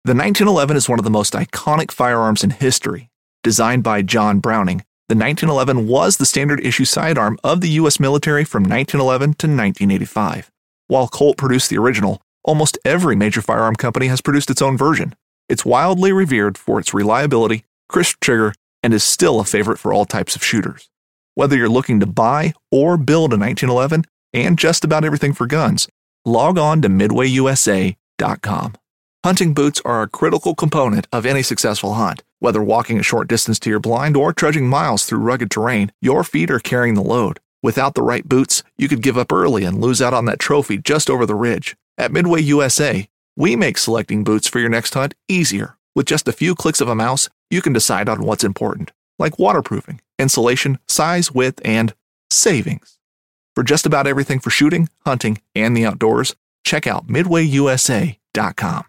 The 1911 is one of the most iconic firearms in history. Designed by John Browning, the 1911 was the standard issue sidearm of the U.S. military from 1911 to 1985. While Colt produced the original, almost every major firearm company has produced its own version. It's wildly revered for its reliability, crisp trigger, and is still a favorite for all types of shooters. Whether you're looking to buy or build a 1911 and just about everything for guns, log on to MidwayUSA.com. Hunting boots are a critical component of any successful hunt. Whether walking a short distance to your blind or trudging miles through rugged terrain, your feet are carrying the load. Without the right boots, you could give up early and lose out on that trophy just over the ridge. At Midway USA, we make selecting boots for your next hunt easier. With just a few clicks of a mouse, you can decide on what's important, like waterproofing, insulation, size, width, and savings. For just about everything for shooting, hunting, and the outdoors, check out MidwayUSA.com.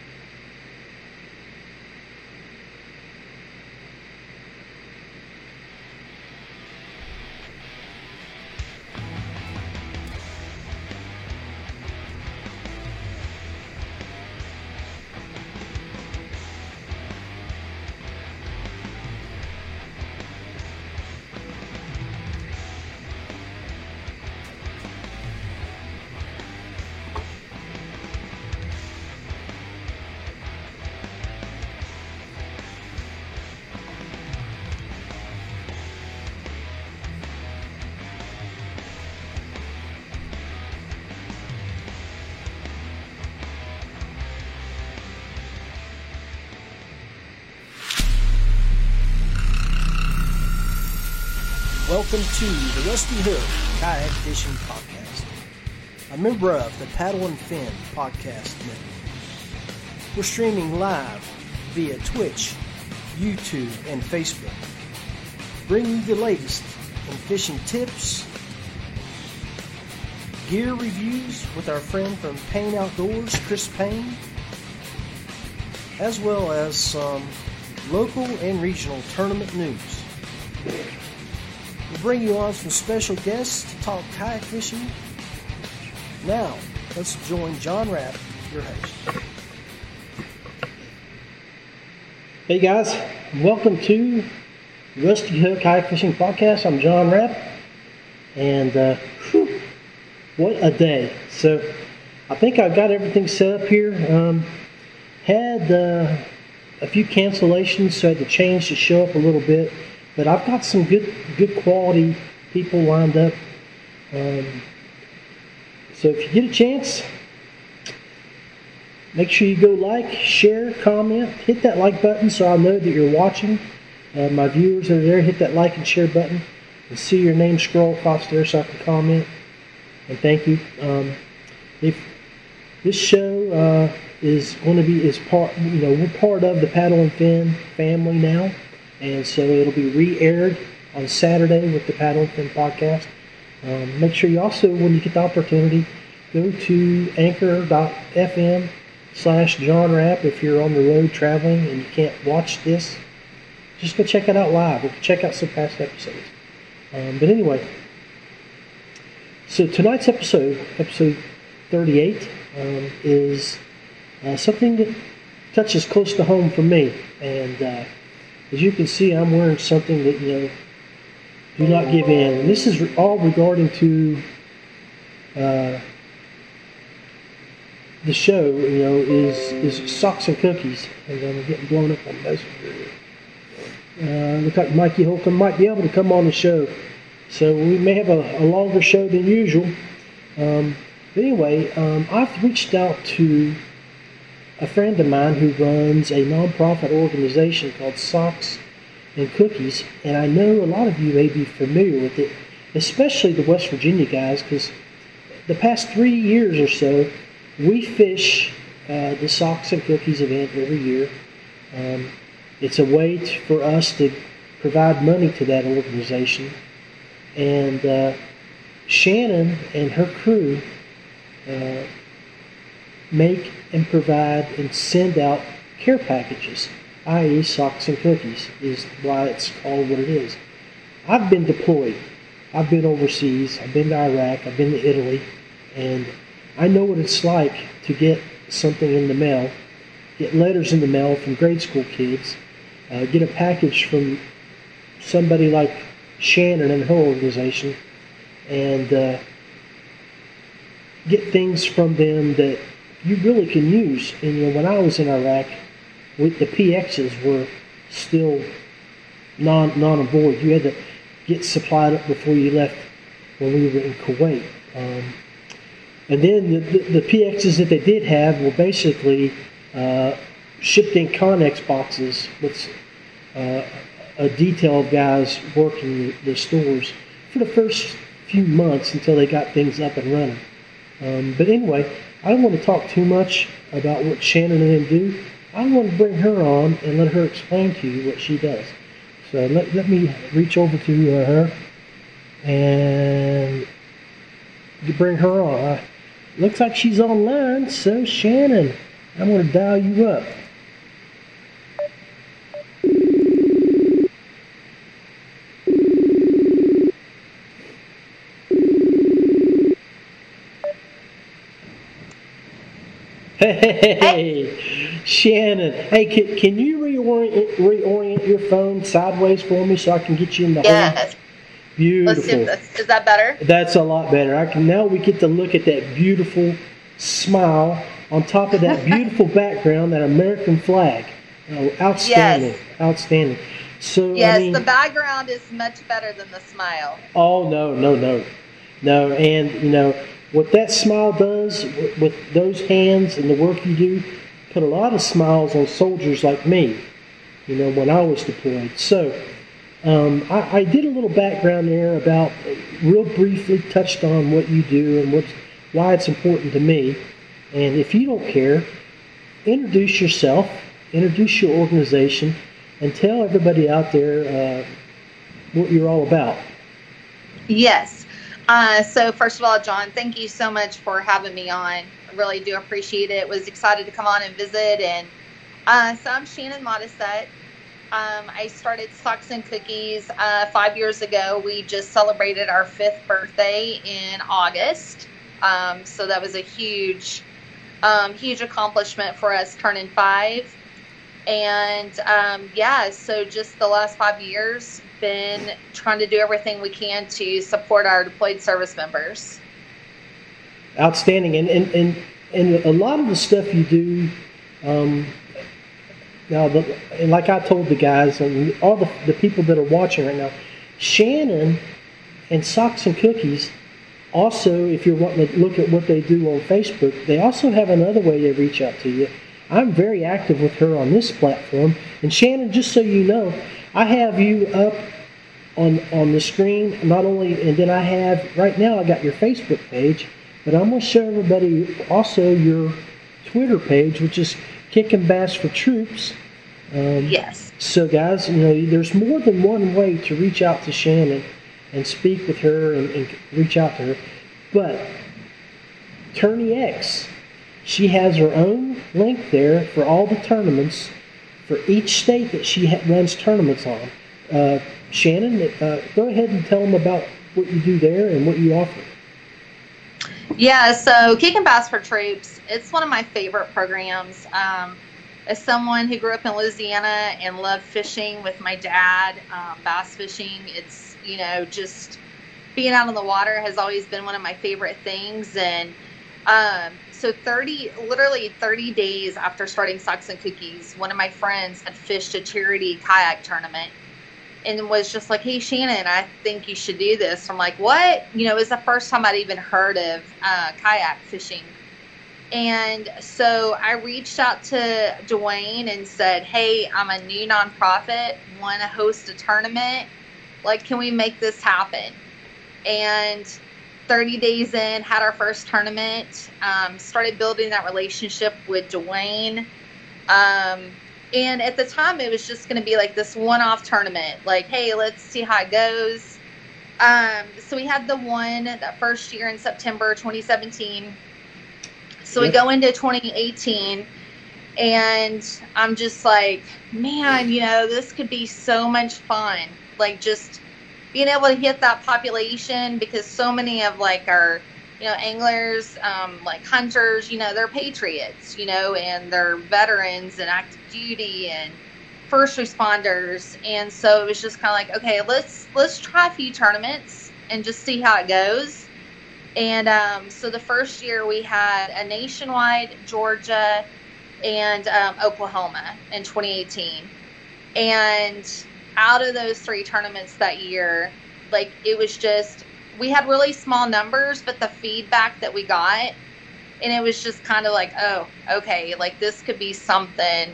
Welcome to the Rusty Hook Kayak Fishing Podcast, a member of the Paddle and Fin Podcast Network. We're streaming live via Twitch, YouTube, and Facebook. Bringing you the latest in fishing tips, gear reviews with our friend from Payne Outdoors, Chris Payne, as well as some local and regional tournament news. We'll bring you on some special guests to talk kayak fishing. Now, let's join John Rapp, your host. Hey guys, welcome to Rusty Hook Kayak Fishing Podcast. I'm John Rapp, and what a day. So, I think I've got everything set up here. Had a few cancellations, so I had to change the show up a little bit. But I've got some good quality people lined up. So if you get a chance, make sure you go like, share, comment, hit that like button so I know that you're watching. My viewers are there. Hit that like and share button and see your name scroll across there so I can comment. And thank you. If this show is going to be we're part of the Paddle and Fin family now. And so it'll be re-aired on Saturday with the Paddle and Fin Podcast. Make sure you also, when you get the opportunity, go to anchor.fm/John Rapp if you're on the road traveling and you can't watch this. Just go check it out live or check out some past episodes. But anyway, so tonight's episode 38, is something that touches close to home for me. And as you can see, I'm wearing something that, do not give in. And this is all regarding to the show, is Socks and Cookies. And I'm getting blown up on this. Looks like Mikey Holcomb might be able to come on the show. So we may have a longer show than usual. But anyway, I've reached out to a friend of mine who runs a nonprofit organization called Socks and Cookies, and I know a lot of you may be familiar with it, especially the West Virginia guys, because the past 3 years or so, we fish the Socks and Cookies event every year. It's a way for us to provide money to that organization, and Shannon and her crew make and provide and send out care packages, i.e. Socks and Cookies is why it's called what it is. I've been deployed. I've been overseas. I've been to Iraq. I've been to Italy. And I know what it's like to get something in the mail get letters in the mail from grade school kids, get a package from somebody like Shannon and her organization, and get things from them that you really can use. And when I was in Iraq, the PXs were still non and void. You had to get supplied up before you left when we were in Kuwait. And then the PXs that they did have were basically shipped in Connex boxes with a detail of guys working the stores for the first few months until they got things up and running. But anyway, I don't want to talk too much about what Shannon and them do. I want to bring her on and let her explain to you what she does. So let me reach over to her and bring her on. Looks like she's online, so Shannon, I'm going to dial you up. Hey, Shannon. Hey, can you reorient your phone sideways for me so I can get you in the Yes. home? Beautiful. Let's see if is that better? That's a lot better. Now we get to look at that beautiful smile on top of that beautiful background, that American flag. Outstanding. Yes. Outstanding. So Yes, I mean, the background is much better than the smile. oh no. And what that smile does with those hands and the work you do, put a lot of smiles on soldiers like me. When I was deployed. So I did a little background there about, real briefly touched on what you do and why it's important to me. And if you don't care, introduce yourself, introduce your organization, and tell everybody out there what you're all about. Yes. So first of all, John, thank you so much for having me on. I really do appreciate it. Was excited to come on and visit. And so I'm Shannon Modisette. I started Socks and Cookies 5 years ago. We just celebrated our 5th birthday in August. So that was a huge accomplishment for us, turning 5. And so just the last 5 years, been trying to do everything we can to support our deployed service members. Outstanding. And a lot of the stuff you do, and like I told the guys and all the people that are watching right now, Shannon and Socks and Cookies also, if you're wanting to look at what they do on Facebook, they also have another way to reach out to you. I'm very active with her on this platform. And Shannon, just so you know, I have you up on the screen, not only, and then I have, right now I got your Facebook page, but I'm going to show everybody also your Twitter page, which is Kicking Bass for Troops. Yes. So guys, there's more than one way to reach out to Shannon and speak with her and reach out to her. But Tourney X, she has her own link there for all the tournaments for each state that she runs tournaments on. Shannon, go ahead and tell them about what you do there and what you offer. Yeah, so Kicking Bass for Troops, it's one of my favorite programs. As someone who grew up in Louisiana and loved fishing with my dad, bass fishing, it's, just being out on the water has always been one of my favorite things. And so 30 days after starting Socks and Cookies, one of my friends had fished a charity kayak tournament and was just like, hey, Shannon, I think you should do this. I'm like, what? It was the first time I'd even heard of kayak fishing. And so I reached out to Dwayne and said, hey, I'm a new nonprofit, want to host a tournament. Like, can we make this happen? And 30 days in, had our first tournament, started building that relationship with Dwayne. And at the time, it was just going to be like this one-off tournament. Like, hey, let's see how it goes. So we had the one that first year in September 2017. So we go into 2018, and I'm just like, man, this could be so much fun. Like, just being able to hit that population, because so many of like our anglers, like hunters, they're patriots, and they're veterans and active duty and first responders. And so it was just kind of like, okay, let's try a few tournaments and just see how it goes. And so the first year we had a nationwide, Georgia, and Oklahoma in 2018. And out of those 3 tournaments that year, like, it was just, we had really small numbers, but the feedback that we got, and it was just kind of like, oh, okay, like, this could be something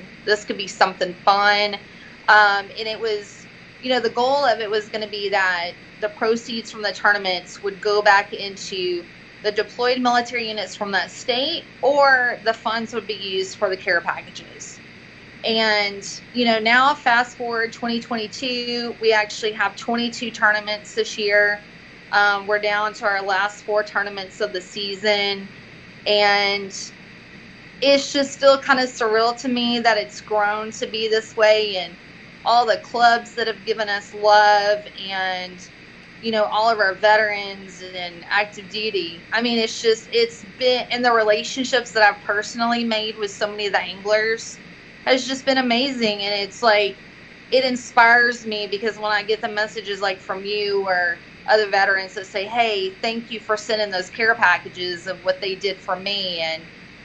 fun. And it was, the goal of it was going to be that the proceeds from the tournaments would go back into the deployed military units from that state, or the funds would be used for the care packages. And, now fast forward 2022, we actually have 22 tournaments this year. We're down to our last 4 tournaments of the season. And it's just still kind of surreal to me that it's grown to be this way, and all the clubs that have given us love, and, all of our veterans and active duty. I mean, it's been, and the relationships that I've personally made with so many of the anglers has just been amazing. And it's like, it inspires me, because when I get the messages like from you or other veterans that say, hey, thank you for sending those care packages of what they did for me. And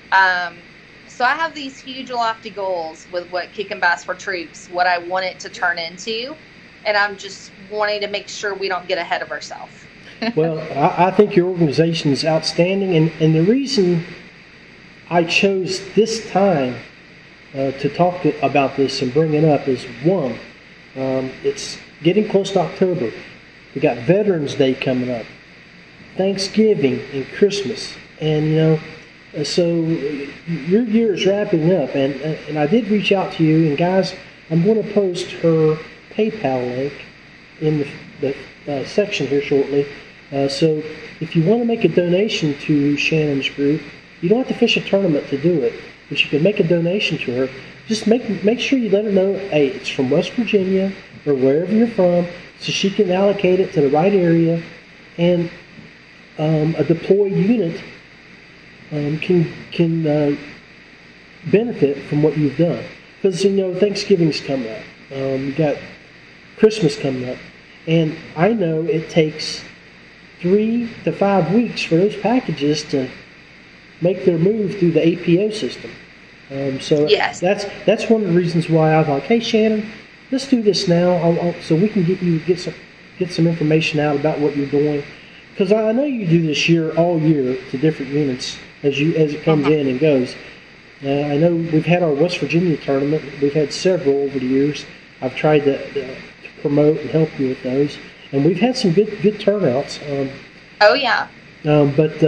so I have these huge lofty goals with what Kicking Bass for Troops, what I want it to turn into. And I'm just wanting to make sure we don't get ahead of ourselves. Well, I think your organization is outstanding. And the reason I chose this time to talk about this and bring it up is, one, it's getting close to October. We got Veterans Day coming up, Thanksgiving and Christmas, and so your year is wrapping up. And I did reach out to you, and guys, I'm going to post her PayPal link in the section here shortly. So if you want to make a donation to Shannon's group, you don't have to fish a tournament to do it, but you can make a donation to her. Just make sure you let her know, hey, it's from West Virginia or wherever you're from, so she can allocate it to the right area, and a deployed unit can benefit from what you've done. Because Thanksgiving's coming up, you got Christmas coming up, and I know it takes 3 to 5 weeks for those packages to make their move through the APO system. So yes. That's one of the reasons why I thought, hey, Shannon, let's do this now, so we can get some information out about what you're doing. Because I know you do this all year to different units as it comes in and goes. I know we've had our West Virginia tournament. We've had several over the years. I've tried to promote and help you with those, and we've had some good turnouts. Oh yeah. But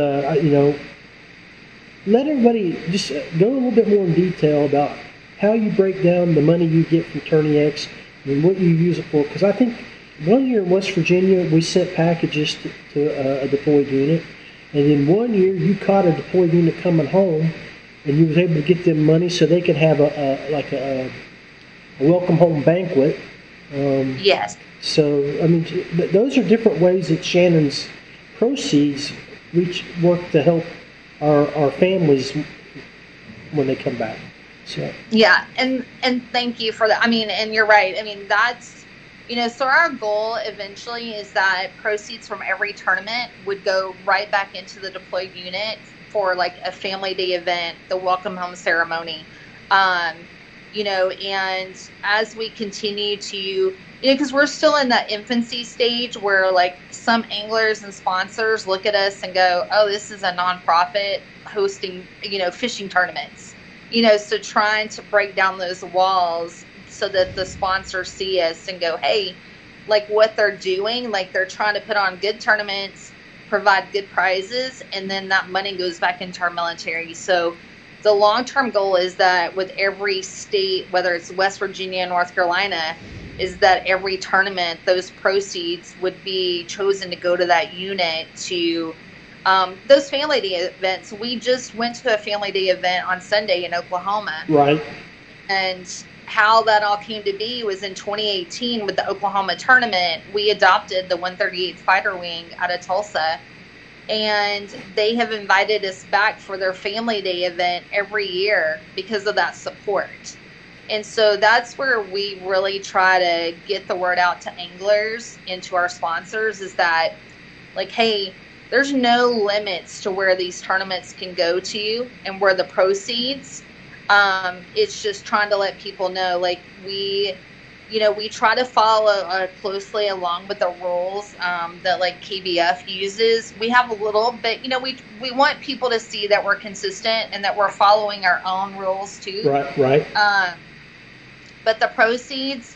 let everybody just go a little bit more in detail about how you break down the money you get from Tourney X and what you use it for. Because I think one year in West Virginia we sent packages to a deployed unit, and then one year you caught a deployed unit coming home, and you was able to get them money so they could have a welcome home banquet. Yes. So I mean, those are different ways that Shannon's proceeds work to help our families when they come back. So yeah, and thank you for that. I mean, and you're right. I mean, that's so our goal eventually is that proceeds from every tournament would go right back into the deployed unit for like a family day event, the welcome home ceremony. And as we continue to, because we're still in that infancy stage where like some anglers and sponsors look at us and go, oh, this is a nonprofit hosting, fishing tournaments, so trying to break down those walls so that the sponsors see us and go, hey, like what they're doing, like they're trying to put on good tournaments, provide good prizes, and then that money goes back into our military. So the long-term goal is that with every state, whether it's West Virginia, North Carolina, is that every tournament, those proceeds would be chosen to go to that unit to those family day events. We just went to a family day event on Sunday in Oklahoma. Right. And how that all came to be was in 2018 with the Oklahoma tournament, we adopted the 138th Fighter Wing out of Tulsa. And they have invited us back for their family day event every year because of that support. And so that's where we really try to get the word out to anglers and to our sponsors, is that, like, hey, there's no limits to where these tournaments can go to and where the proceeds. It's just trying to let people know, like, we try to follow closely along with the rules that, like, KBF uses. We have a little bit, we want people to see that we're consistent and that we're following our own rules too. Right. But the proceeds,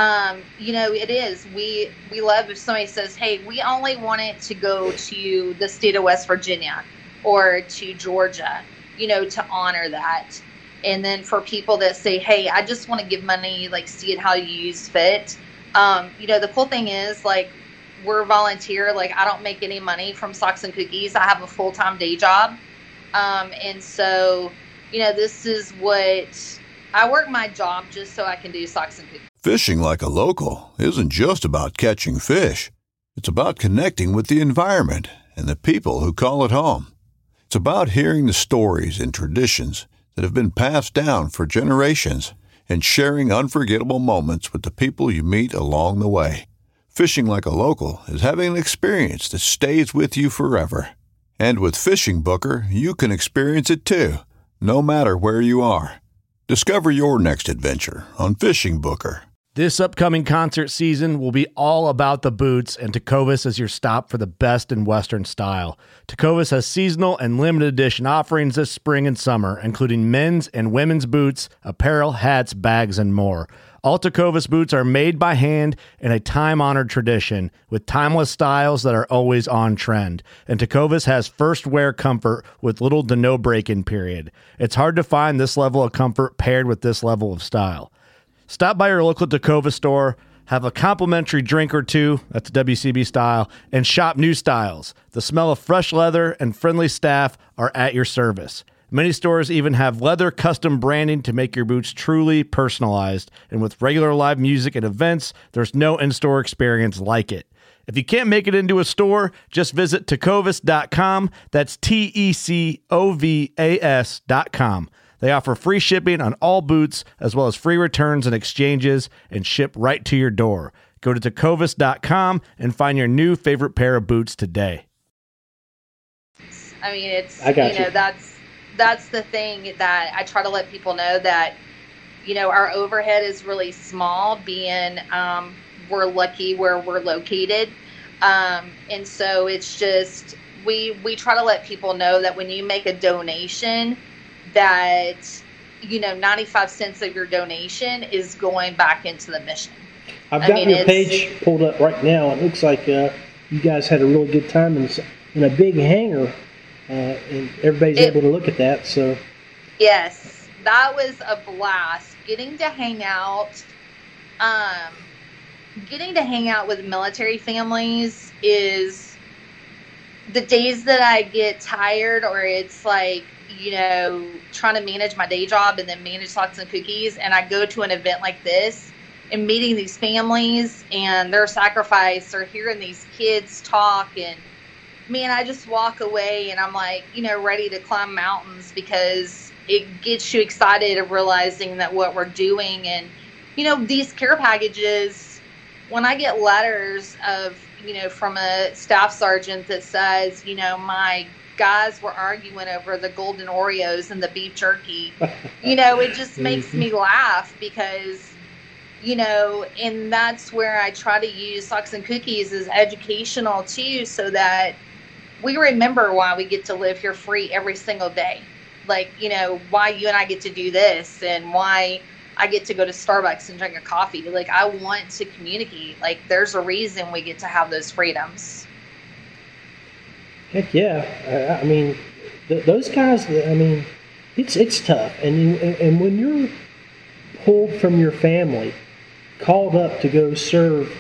it is. We love if somebody says, hey, we only want it to go to the state of West Virginia or to Georgia, to honor that. And then for people that say, hey, I just want to give money, like, see it how you use fit. The cool thing is, like, we're volunteer. Like, I don't make any money from Socks and Cookies. I have a full-time day job. And so, this is what I work my job just so I can do Socks and Cookies. Fishing like a local isn't just about catching fish. It's about connecting with the environment and the people who call it home. It's about hearing the stories and traditions that have been passed down for generations and sharing unforgettable moments with the people you meet along the way. Fishing like a local is having an experience that stays with you forever. And with Fishing Booker, you can experience it too, no matter where you are. Discover your next adventure on Fishing Booker. This upcoming concert season will be all about the boots, and Tecovas is your stop for the best in Western style. Tecovas has seasonal and limited edition offerings this spring and summer, including men's and women's boots, apparel, hats, bags, and more. All Tecovas boots are made by hand in a time-honored tradition with timeless styles that are always on trend. And Tecovas has first wear comfort with little to no break-in period. It's hard to find this level of comfort paired with this level of style. Stop by your local Tecovas store, have a complimentary drink or two, that's WCB style, and shop new styles. The smell of fresh leather and friendly staff are at your service. Many stores even have leather custom branding to make your boots truly personalized. And with regular live music and events, there's no in-store experience like it. If you can't make it into a store, just visit tecovas.com. That's TECOVAS.com. They offer free shipping on all boots, as well as free returns and exchanges, and ship right to your door. Go to tecovas.com and find your new favorite pair of boots today. I mean, that's the thing that I try to let people know, that, our overhead is really small, being we're lucky where we're located. And so it's just, we try to let people know that when you make a donation, that 95 cents of your donation is going back into the mission. I've got your page pulled up right now. It looks like you guys had a really good time in a big hangar, and everybody's able to look at that. So yes, that was a blast. Getting to hang out with military families is the days that I get tired, or it's like, trying to manage my day job and then manage Socks and Cookies, and I go to an event like this and meeting these families and their sacrifice, or hearing these kids talk, and man, I just walk away and I'm like, ready to climb mountains, because it gets you excited of realizing that what we're doing. And these care packages, when I get letters of from a staff sergeant that says, my guys were arguing over the golden Oreos and the beef jerky, it just makes me laugh, because, and that's where I try to use Socks and Cookies as educational too, so that we remember why we get to live here free every single day. Like, why you and I get to do this, and why I get to go to Starbucks and drink a coffee. Like, I want to communicate. Like, there's a reason we get to have those freedoms. Heck yeah. I mean, those guys, it's tough. And when you're pulled from your family, called up to go serve,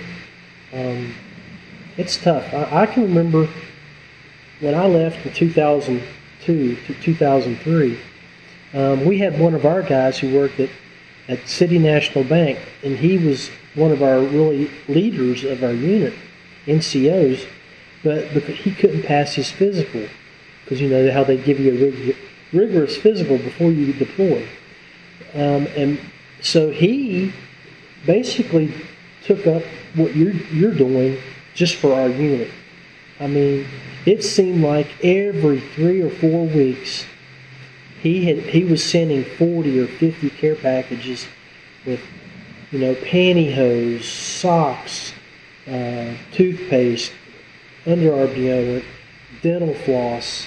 it's tough. I can remember when I left in 2002 to 2003, we had one of our guys who worked at City National Bank, and he was one of our really leaders of our unit, NCOs. but because he couldn't pass his physical, because you know how they give you a rigorous physical before you deploy. And so he basically took up what you're doing just for our unit. I mean, it seemed like every 3 or 4 weeks he was sending 40 or 50 care packages with, you know, pantyhose, socks, toothpaste, underarm deodorant, dental floss,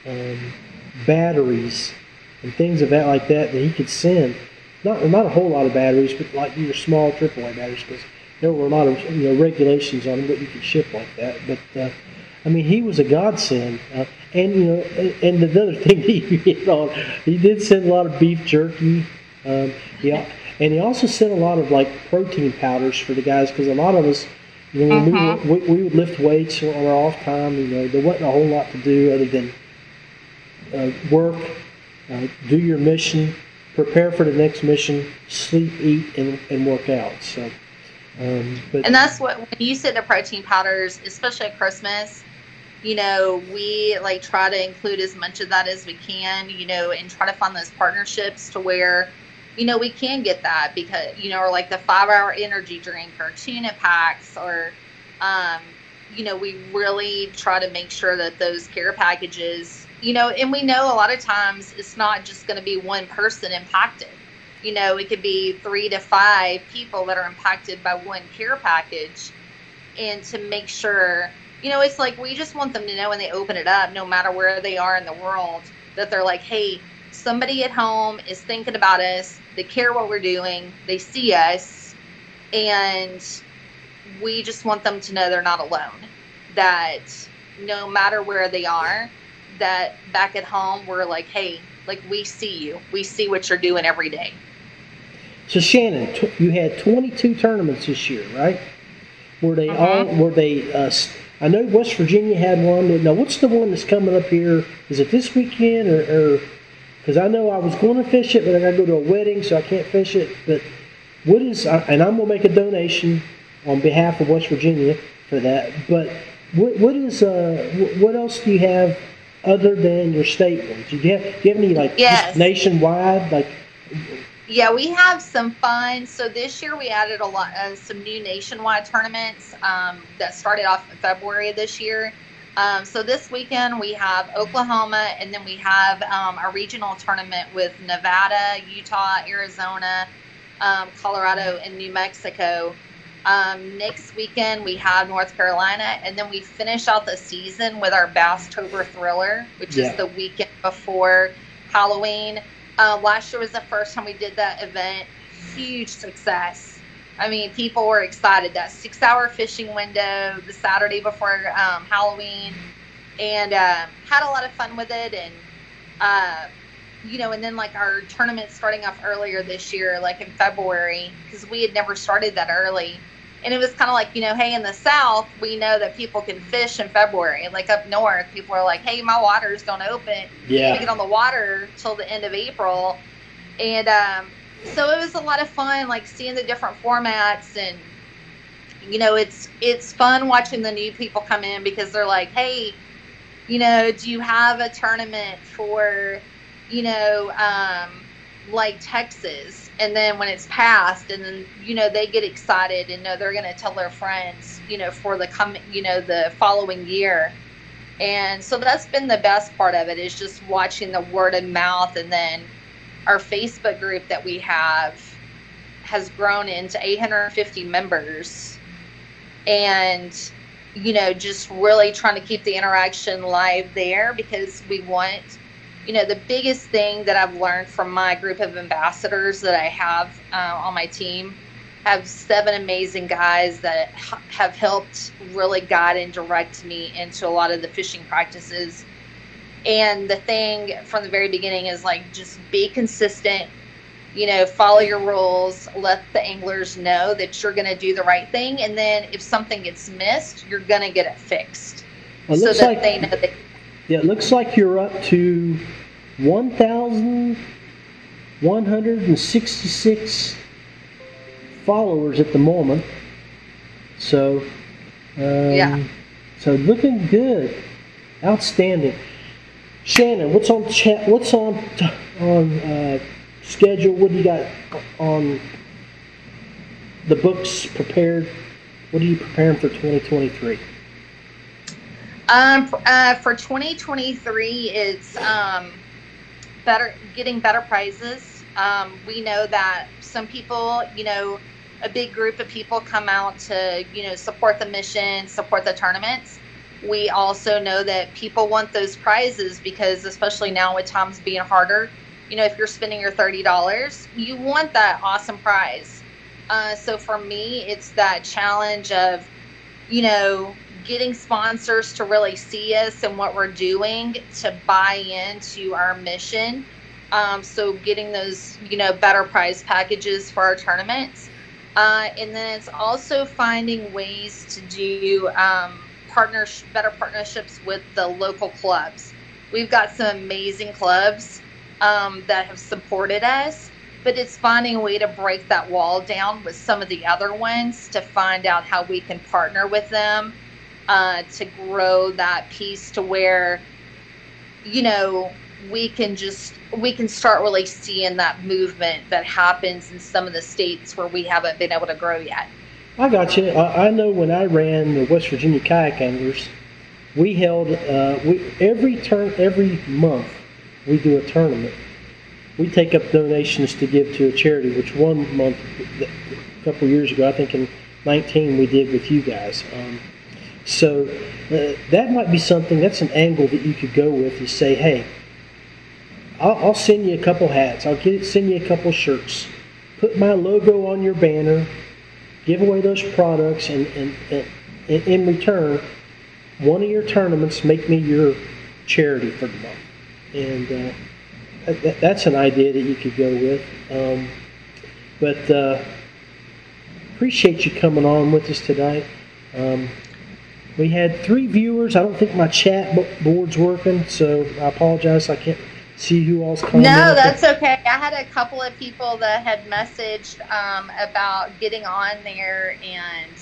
batteries, and things of that like that he could send. Not a whole lot of batteries, but like your small AAA batteries, because there were a lot of regulations on them that you could ship like that. But I mean, he was a godsend. And and another thing he hit on, he did send a lot of beef jerky. Yeah, and he also sent a lot of like protein powders for the guys, because a lot of us, when we would lift weights on our off time, there wasn't a whole lot to do other than work, do your mission, prepare for the next mission, sleep, eat, and work out. So, and that's what, when you said the protein powders, especially at Christmas, we like try to include as much of that as we can, and try to find those partnerships to where, we can get that, because, or like the 5-hour energy drink or tuna packs, or, we really try to make sure that those care packages, and we know a lot of times it's not just going to be one person impacted. It could be 3 to 5 people that are impacted by one care package. And to make sure, it's like we just want them to know when they open it up, no matter where they are in the world, that they're like, hey, somebody at home is thinking about us. They care what we're doing. They see us. And we just want them to know they're not alone. That no matter where they are, that back at home, we're like, hey, like, we see you. We see what you're doing every day. So Shannon, you had 22 tournaments this year, right? Were they I know West Virginia had one. Now, what's the one that's coming up here? Is it this weekend, or because I know I was going to fish it, but I got to go to a wedding, so I can't fish it. But what is? And I'm going to make a donation on behalf of West Virginia for that. But what is? What else do you have other than your state ones? Do you have any just nationwide like? Yeah, we have some fun. So this year we added some new nationwide tournaments that started off in February of this year. So this weekend we have Oklahoma, and then we have a regional tournament with Nevada, Utah, Arizona, Colorado, and New Mexico. Next weekend we have North Carolina, and then we finish out the season with our Basstober Thriller, which is the weekend before Halloween. Last year was the first time we did that event. Huge success. I mean, people were excited. That 6-hour fishing window, the Saturday before Halloween, and had a lot of fun with it. And, and then like our tournament starting off earlier this year, like in February, because we had never started that early. And it was kind of like, hey, in the South, we know that people can fish in February. Like up north, people are like, hey, my waters don't open. You can't get on the water till the end of April. And so it was a lot of fun, like seeing the different formats. And, it's fun watching the new people come in, because they're like, hey, do you have a tournament for, like Texas? And then when it's passed, and then, they get excited and know they're going to tell their friends, for the the following year. And so that's been the best part of it, is just watching the word of mouth. And then our Facebook group that we have has grown into 850 members. And, just really trying to keep the interaction live there, because we want, the biggest thing that I've learned from my group of ambassadors that I have on my team, I have 7 amazing guys that have helped really guide and direct me into a lot of the fishing practices. And the thing from the very beginning is like, just be consistent, follow your rules, let the anglers know that you're going to do the right thing. And then if something gets missed, you're going to get it fixed. So that they know that. Yeah, it looks like you're up to 1,166 followers at the moment. So, So looking good, outstanding. Shannon, what's on schedule? What do you got on the books prepared? What are you preparing for 2023? For 2023, it's getting better prizes. We know that some people, a big group of people come out to, support the mission, support the tournaments. We also know that people want those prizes because, especially now with times being harder, if you're spending your $30, you want that awesome prize. So for me, it's that challenge of, getting sponsors to really see us and what we're doing to buy into our mission. So getting those, better prize packages for our tournaments. And then it's also finding ways to do better partnerships with the local clubs. We've got some amazing clubs that have supported us, but it's finding a way to break that wall down with some of the other ones to find out how we can partner with them to grow that piece to where, we can start really seeing that movement that happens in some of the states where we haven't been able to grow yet. I got you. I know when I ran the West Virginia Kayak Anglers, we held every month we do a tournament. We take up donations to give to a charity, which one month, a couple of years ago, I think in 19, we did with you guys. So that might be something, that's an angle that you could go with, is say, hey, I'll send you a couple hats, send you a couple shirts, put my logo on your banner, give away those products, and in return, one of your tournaments, make me your charity for the month. And that's an idea that you could go with. But appreciate you coming on with us tonight. We had 3 viewers. I don't think my chat board's working, so I apologize. I can't see who all's coming. No, that's okay. I had a couple of people that had messaged about getting on there and,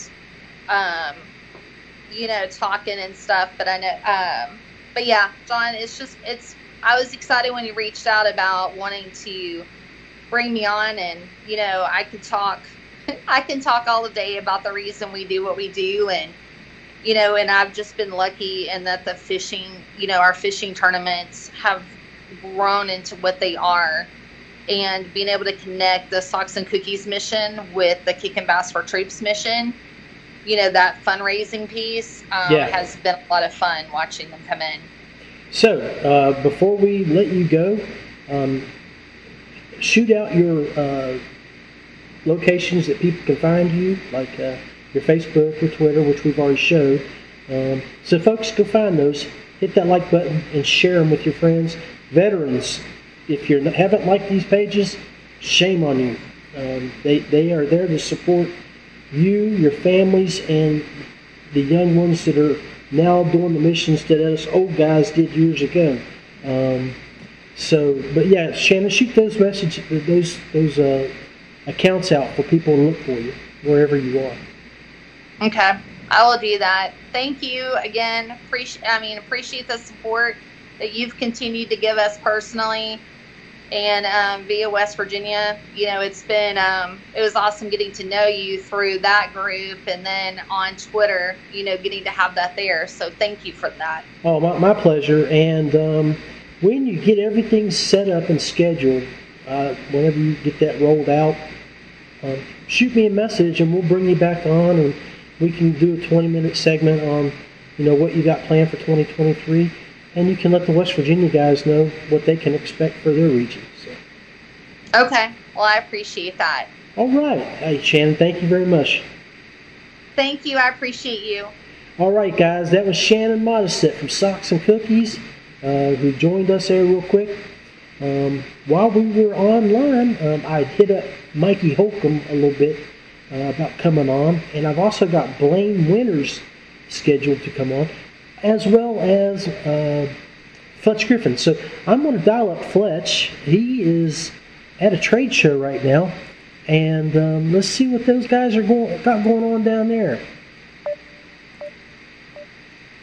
talking and stuff. But I know, but yeah, John, I was excited when you reached out about wanting to bring me on, and I can talk all day about the reason we do what we do, and and I've just been lucky in that the fishing, our fishing tournaments have grown into what they are, and being able to connect the Socks and Cookies mission with the Kicking Bass for Troops mission, that fundraising piece has been a lot of fun watching them come in. So, before we let you go, shoot out your locations that people can find you, like your Facebook, your Twitter, which we've already showed. So folks, go find those. Hit that like button and share them with your friends. Veterans, if you haven't liked these pages, shame on you. They are there to support you, your families, and the young ones that are now doing the missions that us old guys did years ago. But yeah, Shannon, shoot those messages, those accounts out for people to look for you wherever you are. Okay, I will do that. Thank you again. Appreciate the support that you've continued to give us personally and via West Virginia. It's been it was awesome getting to know you through that group, and then on Twitter, getting to have that there. So thank you for that. Oh, my pleasure. And when you get everything set up and scheduled, whenever you get that rolled out, shoot me a message and we'll bring you back on, and we can do a 20-minute segment on what you got planned for 2023. And you can let the West Virginia guys know what they can expect for their region. So. Okay. Well, I appreciate that. All right. Hey, Shannon, thank you very much. Thank you. I appreciate you. All right, guys. That was Shannon Modisett from Socks and Cookies, who joined us there real quick. While we were online, I hit up Mikey Holcomb a little bit about coming on. And I've also got Blaine Winters scheduled to come on, as well as Fletch Griffin. So I'm going to dial up Fletch. He is at a trade show right now, and let's see what those guys are got going on down there.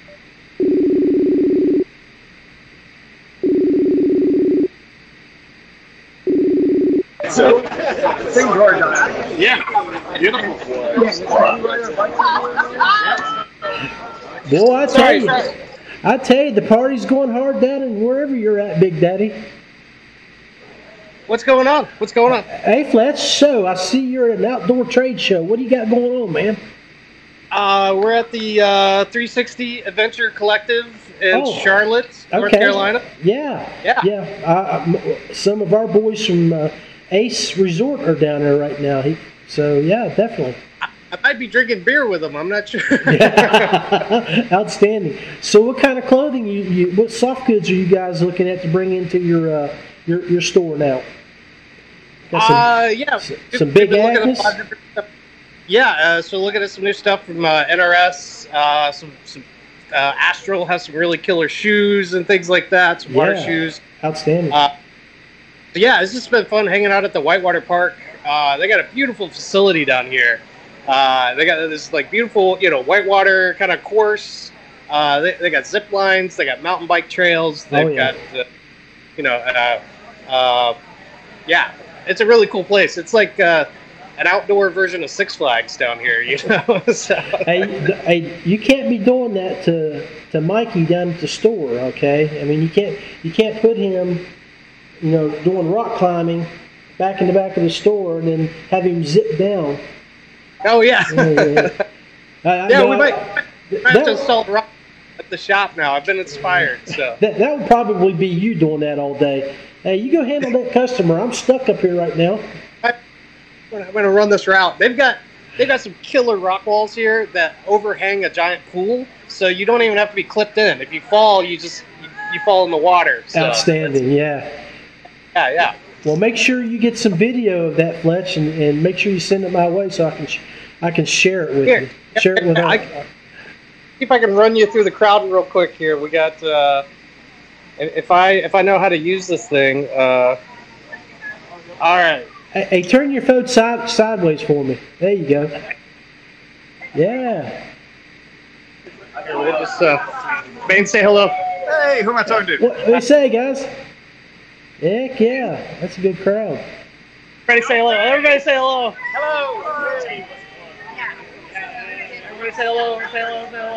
Yeah, beautiful. Boy, I tell you, the party's going hard down in wherever you're at, Big Daddy. What's going on? Hey, Fletch, so I see you're at an outdoor trade show. What do you got going on, man? We're at the 360 Adventure Collective in Charlotte, North Carolina. Yeah. Some of our boys from Ace Resort are down there right now. So, yeah, definitely. I might be drinking beer with them. I'm not sure. Outstanding. So, what kind of clothing what soft goods are you guys looking at to bring into your store now? Some big Agnes. So looking at some new stuff from NRS. Some Astral has some really killer shoes and things like that. Some water shoes. Outstanding. It's just been fun hanging out at the Whitewater Park. They got a beautiful facility down here. They got this like beautiful, whitewater kind of course. They got zip lines. They got mountain bike trails. They've got, it's a really cool place. It's like an outdoor version of Six Flags down here, So. Hey, you can't be doing that to Mikey down at the store, okay? I mean, you can't put him, doing rock climbing back in the back of the store and then have him zip down. Oh yeah. We might have to install rock at the shop now. I've been inspired. So that would probably be you doing that all day. Hey, you go handle that customer. I'm stuck up here right now. I'm going to run this route. They've got some killer rock walls here that overhang a giant pool, so you don't even have to be clipped in. If you fall, you fall in the water. So outstanding. Yeah. Well, make sure you get some video of that, Fletch, and make sure you send it my way so I can share it with you. Share it with us. See if I can run you through the crowd real quick here. We got if I know how to use this thing. All right. Hey, turn your phone sideways for me. There you go. Yeah. Here, we'll just Bane, say hello. Hey, who am I talking to? What do you say, guys? Heck yeah, that's a good crowd. Everybody say hello. Everybody say hello. Hello. Everybody say hello. Say hello. Say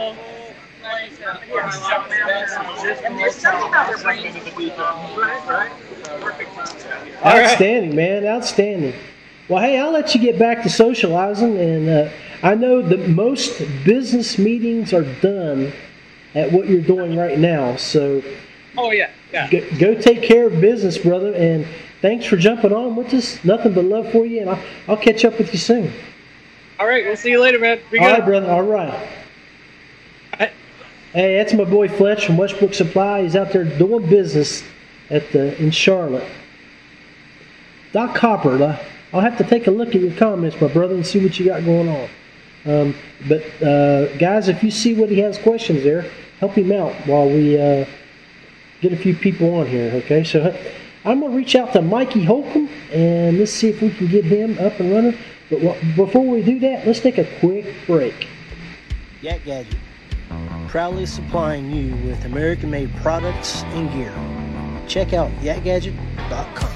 hello. Outstanding, man. Outstanding. Well, hey, I'll let you get back to socializing, and I know that most business meetings are done at what you're doing right now, so. Oh yeah. Go take care of business, brother, and thanks for jumping on with us. Nothing but love for you, and I'll catch up with you soon. All right, we'll see you later, man. All right, brother. All right. Hey, that's my boy Fletch from Westbrook Supply. He's out there doing business in Charlotte. Doc Copper, I'll have to take a look at your comments, my brother, and see what you got going on. But guys, if you see what he has questions there, help him out while we get a few people on here, okay? So I'm going to reach out to Mikey Holcomb, and let's see if we can get him up and running. But before we do that, let's take a quick break. Yak Gadget, proudly supplying you with American-made products and gear. Check out yakgadget.com.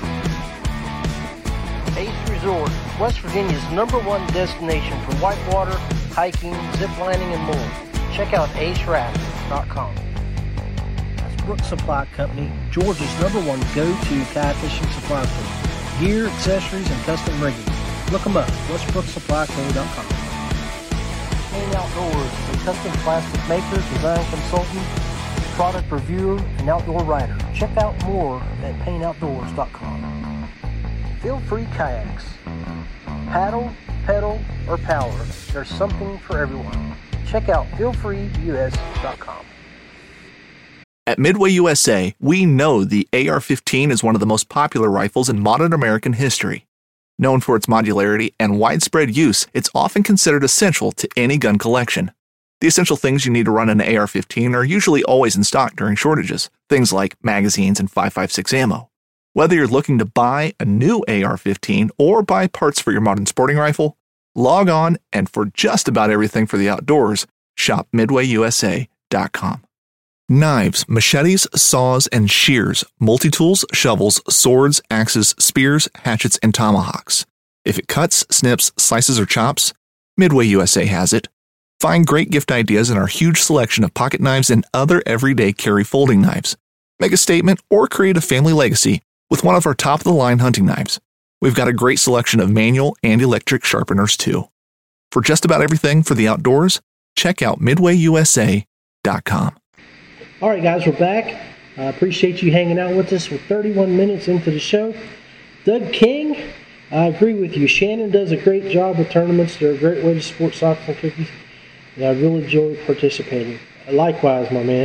Ace Resort, West Virginia's #1 destination for whitewater, hiking, ziplining, and more. Check out aceraft.com. Brooks Supply Company, Georgia's #1 go-to kayak fishing supply store. Gear, accessories, and custom rigging. Look them up, westbrooksupplyco.com. Payne Outdoors, a custom plastic maker, design consultant, product reviewer, and outdoor writer. Check out more at payneoutdoors.com. Feel Free Kayaks. Paddle, pedal, or power, there's something for everyone. Check out feelfreeus.com. At Midway USA, we know the AR-15 is one of the most popular rifles in modern American history. Known for its modularity and widespread use, it's often considered essential to any gun collection. The essential things you need to run an AR-15 are usually always in stock during shortages, things like magazines and 5.56 ammo. Whether you're looking to buy a new AR-15 or buy parts for your modern sporting rifle, log on and for just about everything for the outdoors, shop MidwayUSA.com. Knives, machetes, saws, and shears, multi-tools, shovels, swords, axes, spears, hatchets, and tomahawks. If it cuts, snips, slices, or chops, Midway USA has it. Find great gift ideas in our huge selection of pocket knives and other everyday carry folding knives. Make a statement or create a family legacy with one of our top-of-the-line hunting knives. We've got a great selection of manual and electric sharpeners, too. For just about everything for the outdoors, check out MidwayUSA.com. All right, guys, we're back. I appreciate you hanging out with us. We're 31 minutes into the show. Doug King, I agree with you. Shannon does a great job with tournaments. They're a great way to support Socks and Cookies, and I really enjoy participating. Likewise, my man.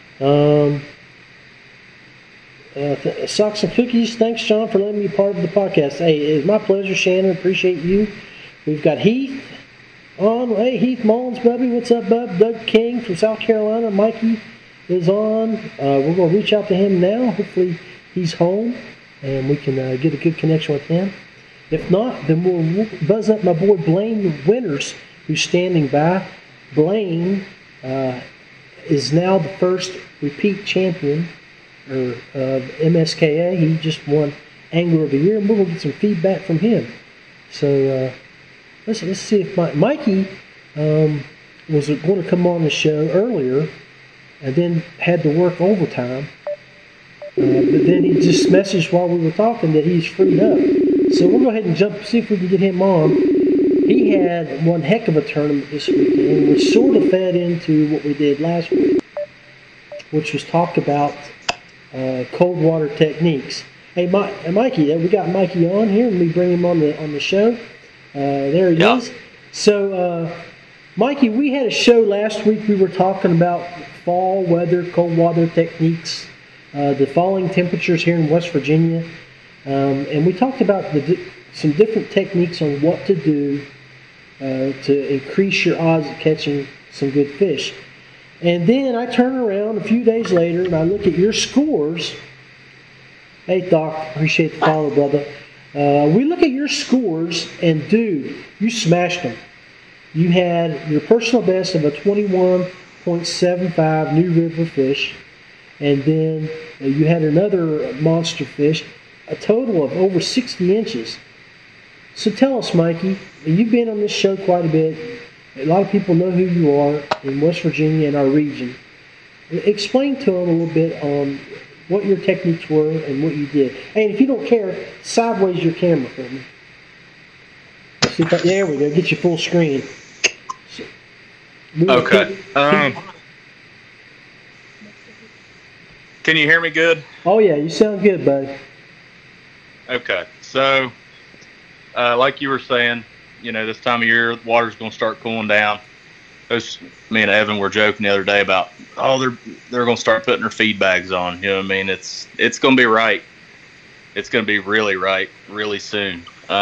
Socks and Cookies, thanks, John, for letting me be part of the podcast. Hey, it's my pleasure, Shannon. Appreciate you. We've got Heath on. Hey, Heath Mullins, Bubby, what's up, bub? Doug King from South Carolina. Mikey is on. We're going to reach out to him now. Hopefully he's home, and we can get a good connection with him. If not, then we'll buzz up my boy Blaine Winters, who's standing by. Blaine is now the first repeat champion of MSKA. He just won Angler of the Year, and we're going to get some feedback from him. So let's see if Mikey was going to come on the show earlier and then had to work overtime. But then he just messaged while we were talking that he's freed up. So we'll go ahead and see if we can get him on. He had one heck of a tournament this weekend, which sort of fed into what we did last week, which was talk about cold water techniques. Hey, Mikey, we got Mikey on here, and we bring him on the show. There he is. So, Mikey, we had a show last week. We were talking about fall weather, cold water techniques, the falling temperatures here in West Virginia. And we talked about some different techniques on what to do to increase your odds of catching some good fish. And then I turn around a few days later and I look at your scores. Hey, Doc, appreciate the follow, brother. We look at your scores, and dude, you smashed them. You had your personal best of a 21.75 New River fish, and then you had another monster fish, a total of over 60 inches. So tell us, Mikey, you've been on this show quite a bit. A lot of people know who you are in West Virginia and our region. Explain to them a little bit on what your techniques were and what you did. And if you don't care, sideways your camera for me. See if there we go. Get you full screen. So, okay. Can you hear me good? Oh, yeah. You sound good, buddy. Okay. So, like you were saying, this time of year, water's going to start cooling down. Me and Evan were joking the other day about, they're going to start putting their feed bags on. You know what I mean? It's going to be right. It's going to be really right really soon.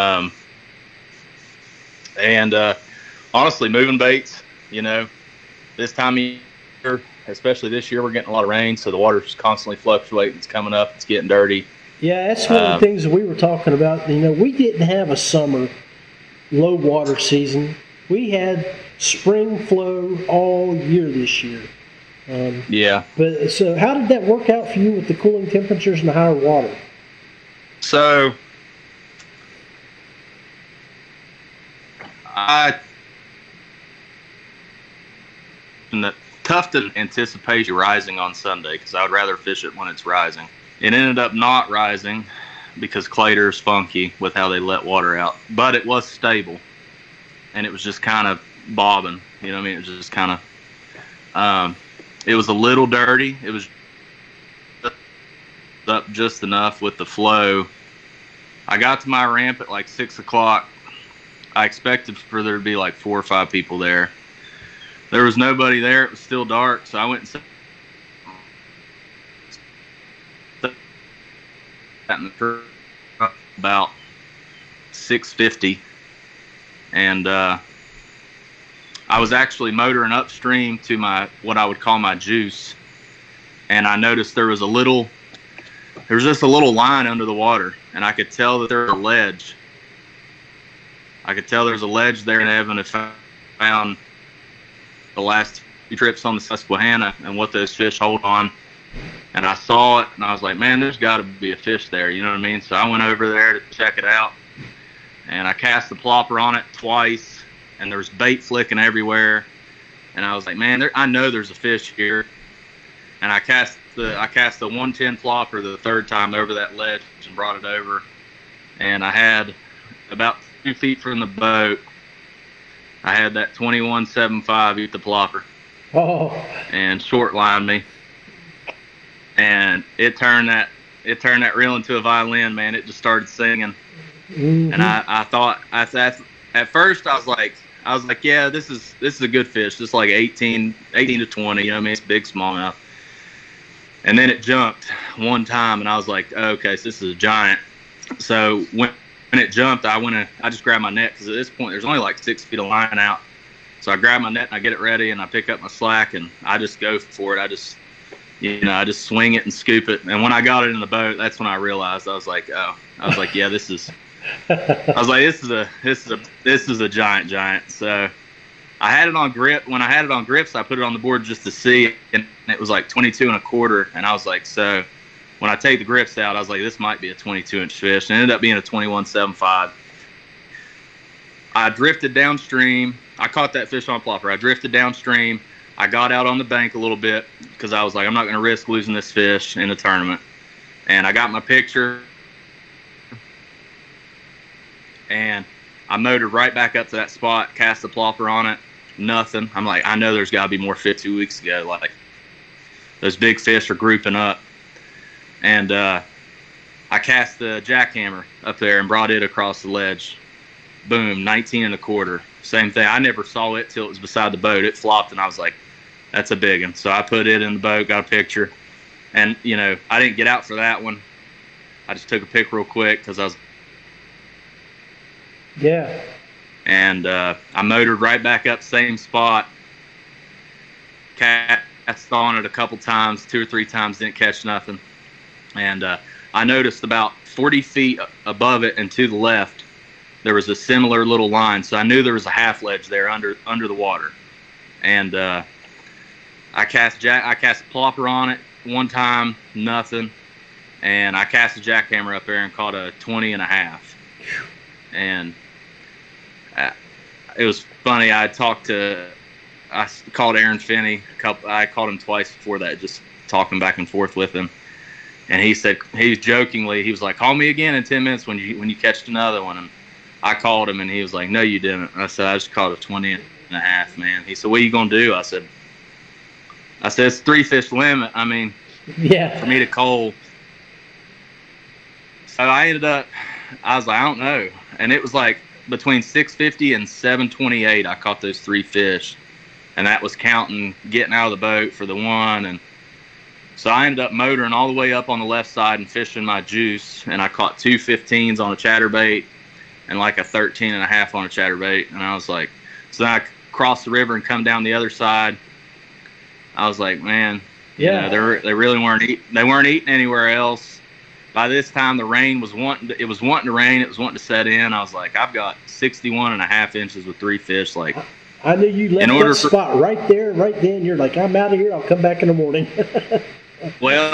Honestly, moving baits, this time of year, especially this year, we're getting a lot of rain, so the water's constantly fluctuating. It's coming up. It's getting dirty. Yeah, that's one of the things that we were talking about. We didn't have a summer low water season. We had spring flow all year this year. Yeah. But so how did that work out for you with the cooling temperatures and the higher water? So tough to anticipate rising on Sunday because I would rather fish it when it's rising. It ended up not rising because Claytor's funky with how they let water out, but it was stable, and it was just kind of bobbing. You know what I mean? It was just kind of. It was a little dirty. It was up just enough with the flow. I got to my ramp at like 6 o'clock. I expected for there to be like 4 or 5 people there. There was nobody there. It was still dark, so I went and sat in the truck about 6:50, and I was actually motoring upstream to what I would call my juice, and I noticed there was just a little line under the water, and I could tell that there was a ledge. I could tell there was a ledge there, and Evan had found the last few trips on the Susquehanna and what those fish hold on. And I saw it, and I was like, man, there's got to be a fish there. You know what I mean? So I went over there to check it out. and I cast the plopper on it twice, and there was bait flicking everywhere. And I was like, man, I know there's a fish here. And I cast the 110 plopper the third time over that ledge and brought it over. And I had about 2 feet from the boat, I had that 21.75 eat the plopper. Oh. And short lined me. And it turned that reel into a violin, man. It just started singing. Mm-hmm. And I thought, at first I was like, yeah, this is a good fish. This is like 18 to 20. You know what I mean? It's big smallmouth. And then it jumped one time, and I was like, oh, okay, so this is a giant. So when it jumped, I just grabbed my net, because at this point there's only like 6 feet of line out. So I grab my net and I get it ready, and I pick up my slack, and I just go for it. I just swing it and scoop it. And when I got it in the boat, that's when I realized, I was like, yeah, this is a giant. So I had it on grip. When I had it on grips, I put it on the board just to see, and it was like 22 1/4. And I was like, so when I take the grips out, I was like, this might be a 22-inch fish. And it ended up being a 21.75. I drifted downstream. I caught that fish on plopper. I drifted downstream. I got out on the bank a little bit, because I was like, I'm not going to risk losing this fish in the tournament. And I got my picture, and I motored right back up to that spot, cast the plopper on it, nothing. I'm like, I know there's got to be more fish 2 weeks ago. Like, those big fish are grouping up. And I cast the jackhammer up there and brought it across the ledge. Boom, 19 1/4. Same thing. I never saw it till it was beside the boat. It flopped, and I was like, that's a big one. So I put it in the boat, got a picture. And, I didn't get out for that one. I just took a pic real quick, because I was... Yeah. And I motored right back up, same spot. Cast on it a couple times, 2 or 3 times, didn't catch nothing. And I noticed about 40 feet above it and to the left, there was a similar little line. So I knew there was a half ledge there under the water. And I cast plopper on it one time, nothing. And I cast a jackhammer up there and caught a 20 1/2. And it was funny. I called Aaron Finney. I called him twice before that, just talking back and forth with him. And he said, he was like, call me again in 10 minutes when you catch another one. And I called him, and he was like, no, you didn't. I said, I just caught a 20 1/2, man. He said, what are you going to do? I said, it's 3 fish limit. I mean, yeah, for me to cull. So I was like, I don't know. And it was like between 650 and 728, I caught those 3 fish. And that was counting getting out of the boat for the one. And so I ended up motoring all the way up on the left side and fishing my juice. And I caught 2 15s on a chatterbait and like a 13 1/2 on a chatterbait. And I was like, so then I crossed the river and come down the other side. I was like, man, yeah, they really weren't eating anywhere else. By this time, the rain was wanting to rain. It was wanting to set in. I was like, I've got 61 1/2 inches with 3 fish. Like, I knew you left that spot right there, right then. You're like, I'm out of here. I'll come back in the morning. Well,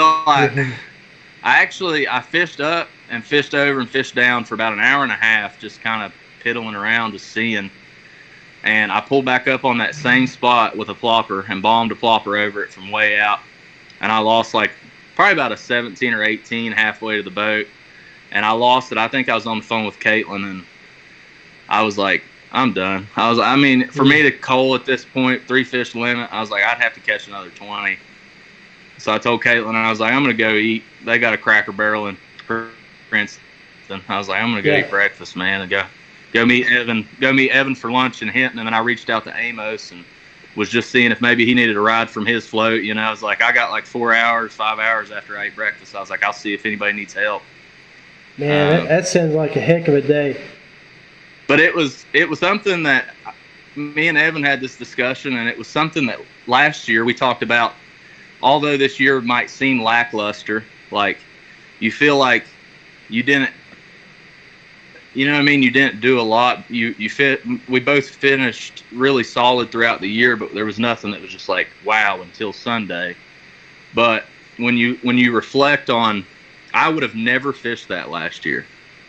I fished up and fished over and fished down for about an hour and a half, just kind of piddling around, just seeing. And I pulled back up on that same spot with a plopper and bombed a plopper over it from way out. And I lost like probably about a 17 or 18 halfway to the boat. And I lost it. I think I was on the phone with Caitlin, and I was like, I'm done. For me to cull at this point, 3 fish limit, I was like, I'd have to catch another 20. So I told Caitlin, I was like, I'm going to go eat. They got a Cracker Barrel in Princeton. I was like, I'm going to go eat breakfast, man, and go meet Evan for lunch in Hinton. And then I reached out to Amos and was just seeing if maybe he needed a ride from his float. I was like, I got like 5 hours after I ate breakfast. I was like, I'll see if anybody needs help. Man, that sounds like a heck of a day. But it was something that me and Evan had this discussion, and it was something that last year we talked about. Although this year might seem lackluster, like you feel like you didn't, you didn't do a lot. We both finished really solid throughout the year, but there was nothing that was just like, wow, until Sunday. But when you reflect on, I would have never fished that last year.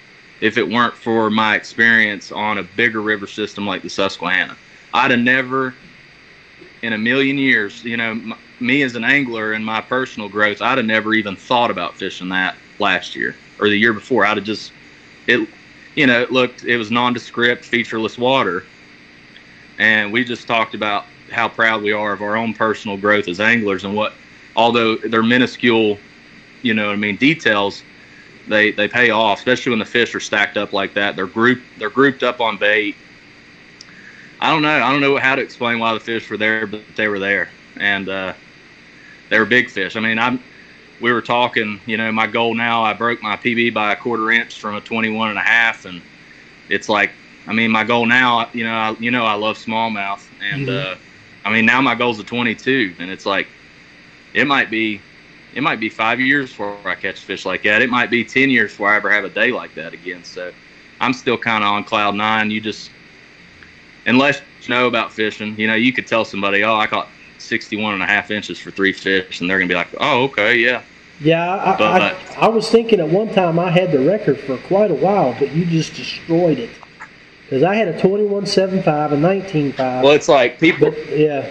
if it weren't for my experience on a bigger river system like the Susquehanna. I'd have never, in a million years, me as an angler and my personal growth, I'd have never even thought about fishing that last year or the year before. I'd have just, it was nondescript, featureless water. And we just talked about how proud we are of our own personal growth as anglers, and although they're minuscule, details, they pay off, especially when the fish are stacked up like that. They're grouped up on bait. I don't know how to explain why the fish were there, but they were there, and they were big fish. I mean, we were talking, my goal now, I broke my PB by a 1/4 inch from a 21.5, and it's like, my goal now, I love smallmouth, and now my goal's a 22, and it's like, it might be 5 years before I catch fish like that. It might be 10 years before I ever have a day like that again. So I'm still kind of on cloud nine. Unless you know about fishing, you could tell somebody, oh, I caught 61.5 inches for 3 fish, and they're going to be like, oh, okay, yeah. Yeah, I was thinking at one time I had the record for quite a while, but you just destroyed it. Because I had a 21.75, a 19.5. Well, it's like people... But, yeah.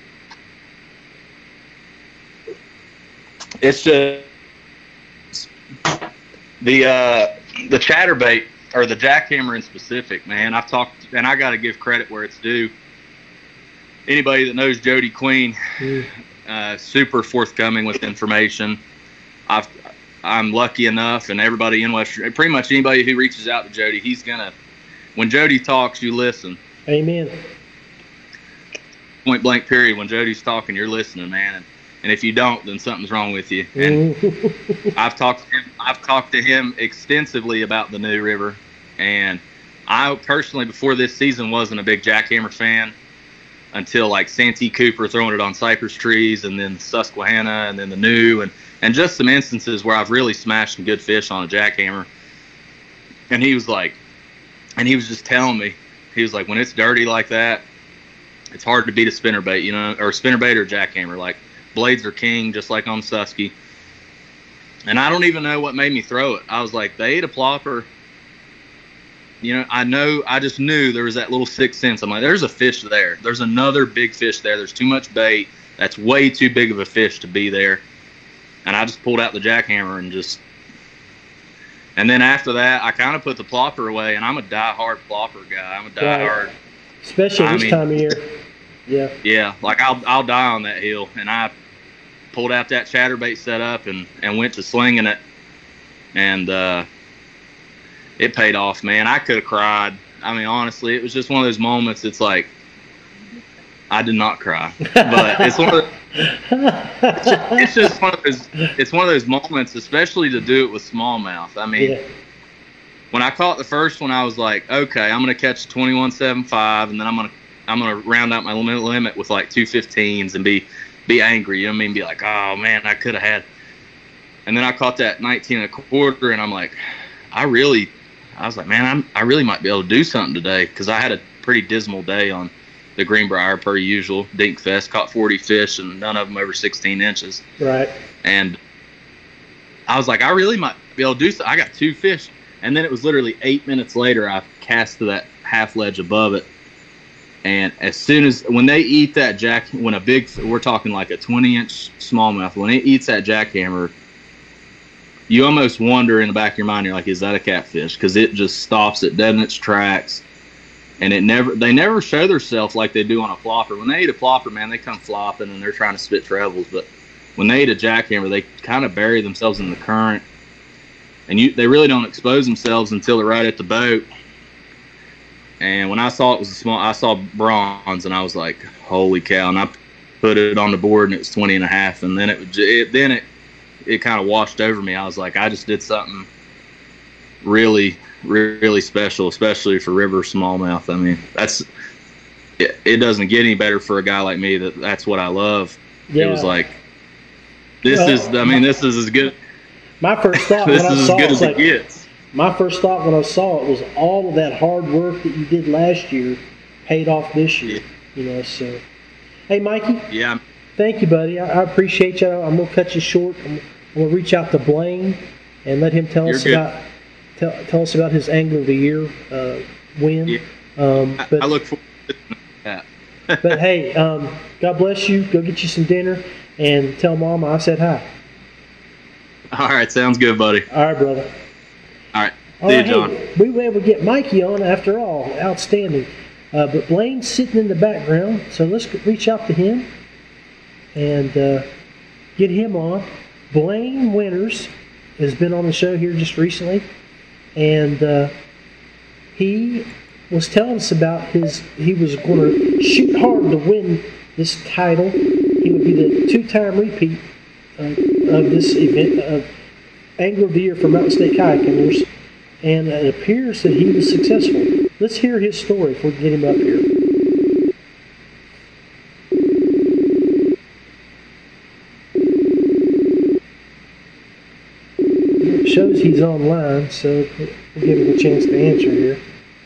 It's just the chatterbait, or the jackhammer in specific, man. I've talked, and I got to give credit where it's due. Anybody that knows Jody Queen, super forthcoming with information. I'm lucky enough, and everybody in pretty much anybody who reaches out to Jody, when Jody talks, you listen. Amen. Point blank period. When Jody's talking, you're listening, man. And if you don't, then something's wrong with you. And I've talked to him extensively about the New River, and I personally, before this season, wasn't a big jackhammer fan until like Santee Cooper throwing it on cypress trees, and then Susquehanna, and then the New, and just some instances where I've really smashed some good fish on a jackhammer. And he was just telling me, he was like, when it's dirty like that, it's hard to beat a spinnerbait, or spinnerbait or jackhammer. Like, blades are king, just like on Susky. And I don't even know what made me throw it. I was like, they ate a plopper. I just knew there was that little sixth sense. I'm like, there's a fish there. There's another big fish there. There's too much bait. That's way too big of a fish to be there. And I just pulled out the jackhammer and then after that, I kind of put the plopper away, and I'm a die-hard plopper guy. I'm a die-hard. Especially this time of year. Yeah. Yeah, like I'll die on that hill, and I pulled out that chatterbait setup and went to slinging it, and it paid off, man. I could have cried. Honestly, it was just one of those moments. It's like, I did not cry, but it's it's just one of those. It's one of those moments, especially to do it with smallmouth. When I caught the first one, I was like, okay, I'm gonna catch 21.75, and then I'm gonna round out my limit with like 215s and be angry, be like, oh man, I could have had. And then I caught that 19.25, and I'm like, I was like, man, I really might be able to do something today, because I had a pretty dismal day on the Greenbrier per usual. Dink Fest, caught 40 fish, and none of them over 16 inches. Right. And I was like, I really might be able to do something. I got 2 fish. And then it was literally 8 minutes later, I cast to that half ledge above it. And as soon as, when they eat that we're talking like a 20-inch smallmouth, when it eats that jackhammer, you almost wonder in the back of your mind, you're like, is that a catfish? Because it just stops it dead in its tracks. And they never show themselves like they do on a plopper. When they eat a plopper, man, they come flopping and they're trying to spit trebles. But when they eat a jackhammer, they kind of bury themselves in the current. And they really don't expose themselves until they're right at the boat. And when I saw it was I saw bronze, and I was like, holy cow. And I put it on the board, and it was 20.5. And then it kind of washed over me. I was like, I just did something really, really special, especially for river smallmouth. It doesn't get any better for a guy like me. That's what I love. Yeah. It was like, this is as good. My first thought when I saw it gets. My first thought when I saw it was all of that hard work that you did last year paid off this year. So. Hey, Mikey. Yeah. Thank you, buddy. I appreciate you. I'm going to cut you short. I'm going to reach out to Blaine and let him tell us about tell us about his Angler of the Year win. Yeah. But I look forward to that. but hey, God bless you. Go get you some dinner and tell Mama I said hi. All right, sounds good, buddy. All right, brother. All right, All see right, you, John. hey, we were able to get Mikey on after all. Outstanding. But Blaine's sitting in the background, so let's reach out to him and get him on. Blaine Winters has been on the show here just recently, and he was telling us about he was going to shoot hard to win this title. He would be the 2-time repeat of this event of Angler of the Year for Mountain State Kayakers, and it appears that he was successful. Let's hear his story if we can get him up here. It shows he's online, so we'll give him a chance to answer here.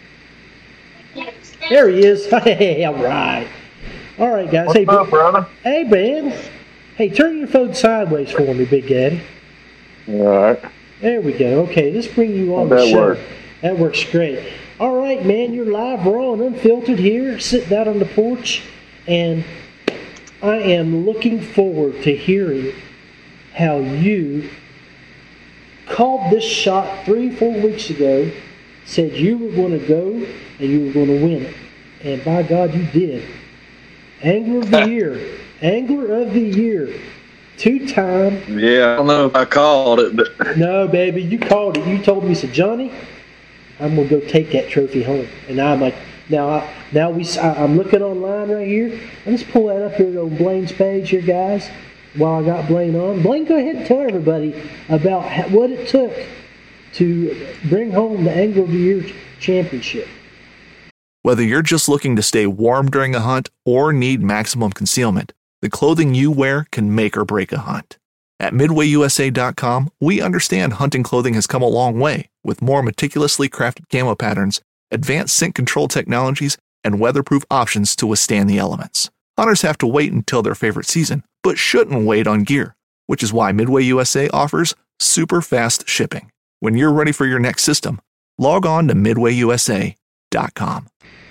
There he is. Hey, all right. All right, guys. What's up, brother? Hey, man. Hey, turn your phone sideways for me, Big Daddy. All right. There we go. Okay, let's bring you on How'd the that show. work? That works great. All right, man, you're live, raw, and unfiltered here, sitting out on the porch, and I am looking forward to hearing how you called this shot 3-4 weeks ago, said you were going to go and you were going to win it, and by God, you did. Angler of the Year. Angler of the Year. 2-time. Yeah, I don't know if I called it, but No, baby, you called it. You told me, you said, Johnny, I'm gonna go take that trophy home. And I'm like, I'm looking online right here. Let's pull that up here on Blaine's page here, guys. While I got Blaine on, Blaine, go ahead and tell everybody about what it took to bring home the Angler of the Year championship. Whether you're just looking to stay warm during a hunt or need maximum concealment, the clothing you wear can make or break a hunt. At MidwayUSA.com, we understand hunting clothing has come a long way with more meticulously crafted camo patterns, advanced scent control technologies, and weatherproof options to withstand the elements. Hunters have to wait until their favorite season, but shouldn't wait on gear, which is why Midway USA offers super fast shipping. When you're ready for your next system, log on to MidwayUSA.com.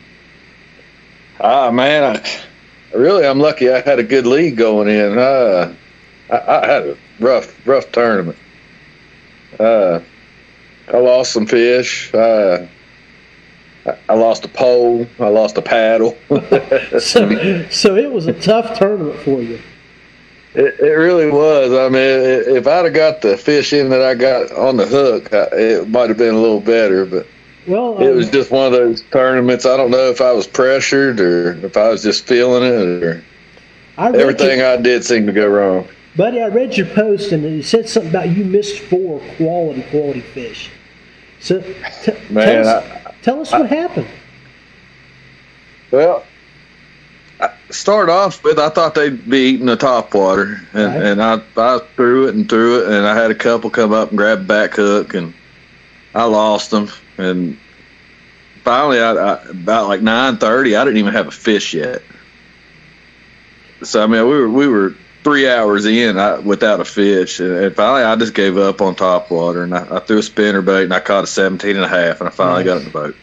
man, I'm lucky I had a good league going in. I had a rough tournament. I lost some fish. I lost a pole. I lost a paddle. So it was a tough tournament for you. It really was. I mean, if I'd have got the fish in that I got on the hook, it might have been a little better. But well, it was just one of those tournaments. I don't know if I was pressured or if I was just feeling it, or everything I did seemed to go wrong. Buddy, I read your post, and it said something about you missed 4 quality fish. So tell us what happened. Well, I started off with, I thought they'd be eating the topwater, and I threw it, and I had a couple come up and grab a back hook, and I lost them. And finally, about like 9:30, I didn't even have a fish yet. So, I mean, we were 3 hours in without a fish, and finally I just gave up on topwater, and I threw a spinnerbait, and I caught a 17.5, and I finally got in the boat.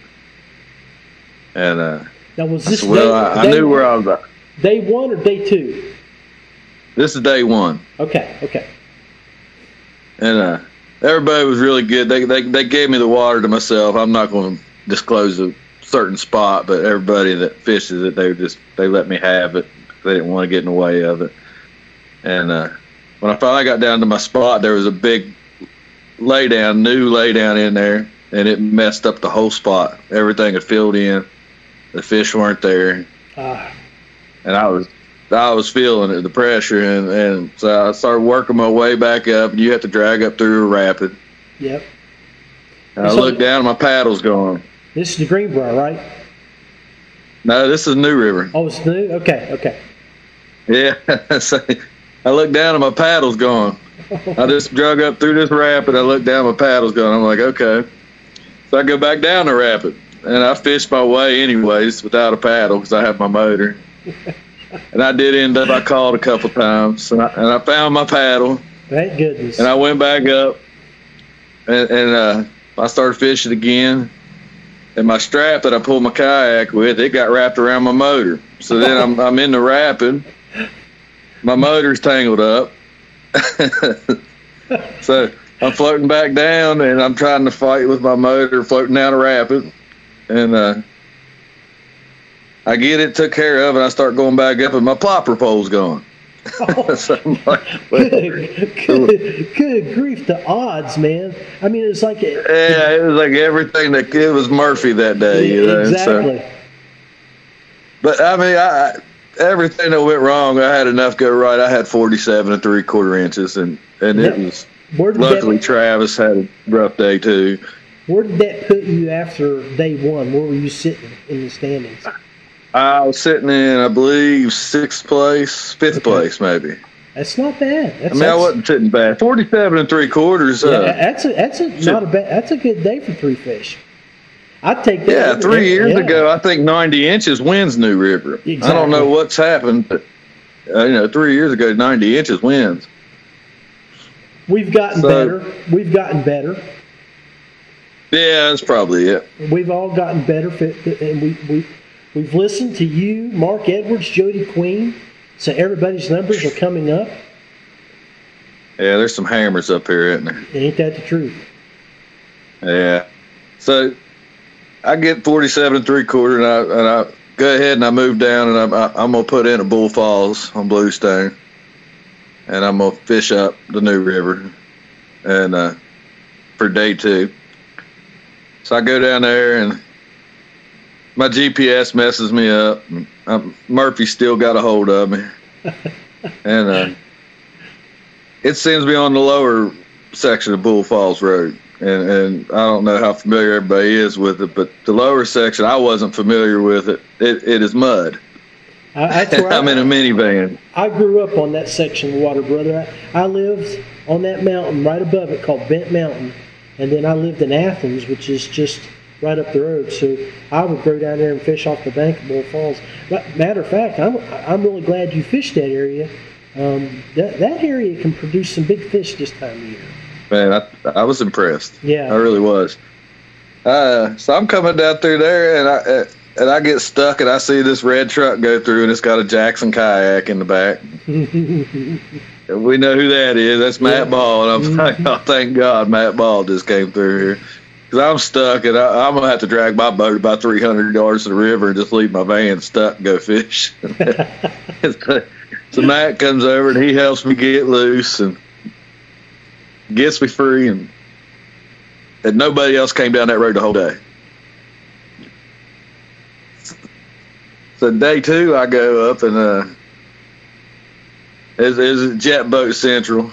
And now was this I knew where I was at. Day 1 or day 2? This is day 1. Okay. And everybody was really good. They gave me the water to myself. I'm not going to disclose a certain spot, but everybody that fishes it, they let me have it. They didn't want to get in the way of it. And when I finally got down to my spot, there was a big new laydown in there, and it messed up the whole spot. Everything had filled in. The fish weren't there. And I was feeling it, the pressure, and so I started working my way back up, and you have to drag up through a rapid. Yep. And I looked down, and my paddle's gone. This is the Greenbrier, right? No, this is New River. Oh, it's new? Okay. Yeah. So I looked down, and my paddle's gone. I just drug up through this rapid. I looked down, my paddle's gone. I'm like, okay. So I go back down the rapid, and I fished my way anyways without a paddle because I have my motor. And I did end up, I called a couple times, and I found my paddle. Thank goodness. And I went back up, and I started fishing again, and my strap that I pulled my kayak with, it got wrapped around my motor. So then I'm in the rapid. My motor's tangled up. So I'm floating back down, and I'm trying to fight with my motor floating down a rapid. And I get it took care of, and I start going back up, and my plopper pole's gone. So I'm like, good grief, the odds, man. I mean, it's like it was like everything it was Murphy that day, you know. Exactly. So, but I mean, everything that went wrong, I had enough go right. I had 47 3/4 inches, and it was. Luckily, Travis had a rough day too. Where did that put you after day one? Where were you sitting in the standings? I was sitting in, I believe, 6th place, 5th place, maybe. That's not bad. I wasn't sitting bad. 47 3/4. That's a good day for 3 fish. I'd take that. Yeah, 3 years ago, I think 90 inches wins New River. Exactly. I don't know what's happened, but 3 years ago, 90 inches wins. We've gotten better. We've gotten better. Yeah, that's probably it. We've all gotten better, and we've listened to you, Mark Edwards, Jody Queen, so everybody's numbers are coming up. Yeah, there's some hammers up here, isn't there? Ain't that the truth? Yeah. So I get 47 3/4, and I go ahead and I move down, and I'm gonna put in a Bull Falls on Bluestone, and I'm gonna fish up the New River, and for day 2. So I go down there, and my GPS messes me up. Murphy still got a hold of me, and it sends me on the lower section of Bull Falls Road. And I don't know how familiar everybody is with it, but the lower section, I wasn't familiar with it. It is mud. I'm in a minivan. I grew up on that section of water, brother. I lived on that mountain right above it called Bent Mountain. And then I lived in Athens, which is just right up the road. So I would go down there and fish off the bank of Bull Falls. Matter of fact, I'm really glad you fished that area. That area can produce some big fish this time of year. Man, I was impressed. Yeah, I really was. So I'm coming down through there, and I get stuck, and I see this red truck go through, and it's got a Jackson kayak in the back. We know who that is. That's Matt Ball. And I'm like, oh, thank God Matt Ball just came through here. Because I'm stuck, and I'm going to have to drag my boat about 300 yards to the river and just leave my van stuck and go fish. So Matt comes over, and he helps me get loose and gets me free. And nobody else came down that road the whole day. So day 2, I go up, and it's Jet Boat Central,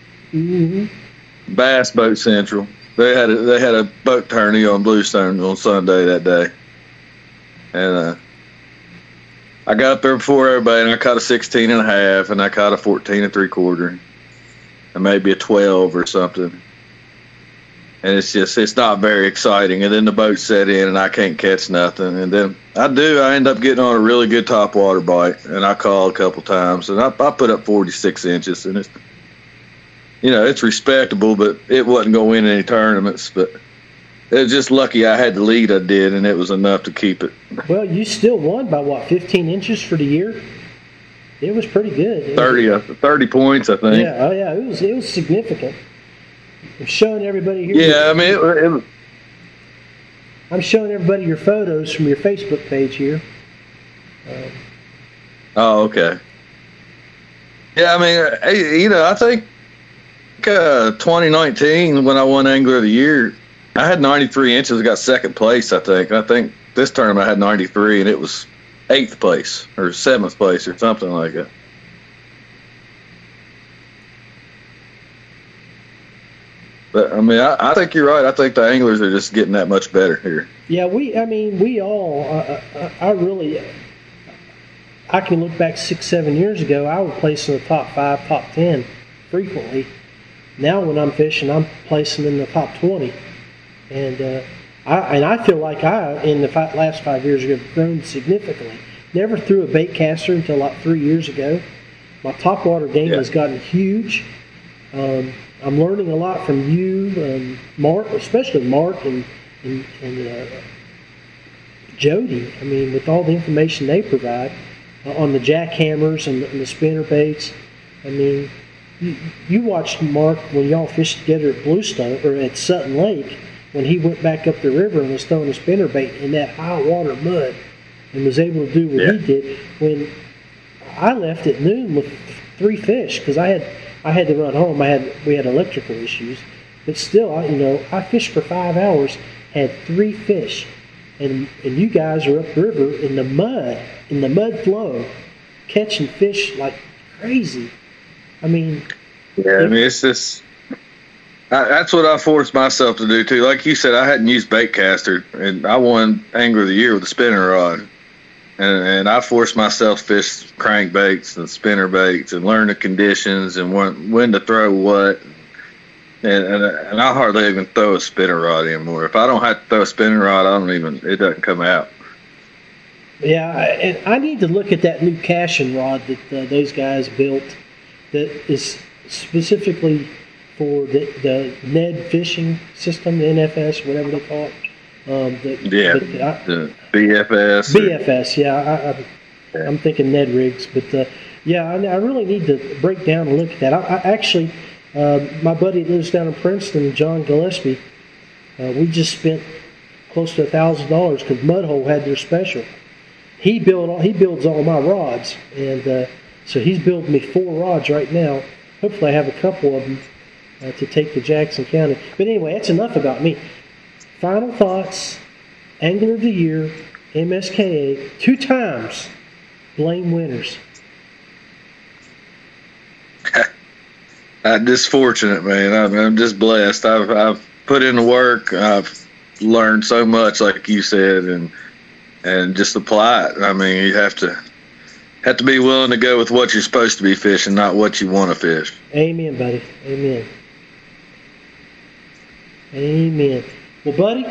Bass Boat Central. They had a boat tourney on Bluestone on Sunday that day, and I got up there before everybody, and I caught a 16 and a half, and I caught a 14 and 3/4, and maybe a 12 or something. And it's not very exciting. And then the boat set in, and I can't catch nothing. And then I end up getting on a really good topwater bite, and I called a couple times, and I put up 46 inches, and it's respectable, but it wasn't going to win any tournaments. But it was just lucky I had the lead I did, and it was enough to keep it. Well, you still won by 15 inches for the year? It was pretty good. 30 points, I think. Yeah, it was significant. I'm showing everybody here. Yeah, I mean, I'm showing everybody your photos from your Facebook page here. Oh, okay. Yeah, I mean, I think 2019 when I won Angler of the Year, I had 93 inches. I got 2nd place, I think. I think this tournament I had 93, and it was 8th place or 7th place or something like that. But, I mean, I think you're right. I think the anglers are just getting that much better here. Yeah, we all, I can look back 6-7 years ago, I would place in the top 5, top 10 frequently. Now when I'm fishing, I'm placing in the top 20. And I feel like in the last 5 years, have grown significantly. Never threw a bait caster until like 3 years ago. My topwater game has gotten huge. I'm learning a lot from you and Mark, especially Mark and Jody. I mean, with all the information they provide on the jackhammers and the spinner baits. I mean, you watched Mark when y'all fished together at Bluestone or at Sutton Lake when he went back up the river and was throwing a spinner bait in that high water mud and was able to do what he did. When I left at noon with 3 fish because I had to run home. We had electrical issues, but still, I fished for 5 hours, had 3 fish, and you guys are upriver in the mud flow, catching fish like crazy. I mean, it's just that's what I forced myself to do too. Like you said, I hadn't used Baitcaster, and I won Angler of the Year with a spinner rod. And I forced myself to fish crankbaits and spinner baits and learn the conditions and when to throw what. And I hardly even throw a spinner rod anymore. If I don't have to throw a spinner rod, it doesn't come out. Yeah, and I need to look at that new casting rod that those guys built that is specifically for the Ned fishing system, the NFS, whatever they call it. The BFS. BFS, yeah. I'm thinking Ned rigs, but I really need to break down and look at that. I actually, my buddy that lives down in Princeton, John Gillespie, we just spent close to $1,000 because Mudhole had their special. He builds all my rods, and so he's building me 4 rods right now. Hopefully, I have a couple of them to take to Jackson County. But anyway, that's enough about me. Final thoughts, Angler of the Year, MSKA, 2 times, Blaine Winters. I'm just fortunate, man. I'm just blessed. I've put in the work. I've learned so much, like you said, and just apply it. I mean, you have to be willing to go with what you're supposed to be fishing, not what you want to fish. Amen, buddy. Amen. Well, buddy,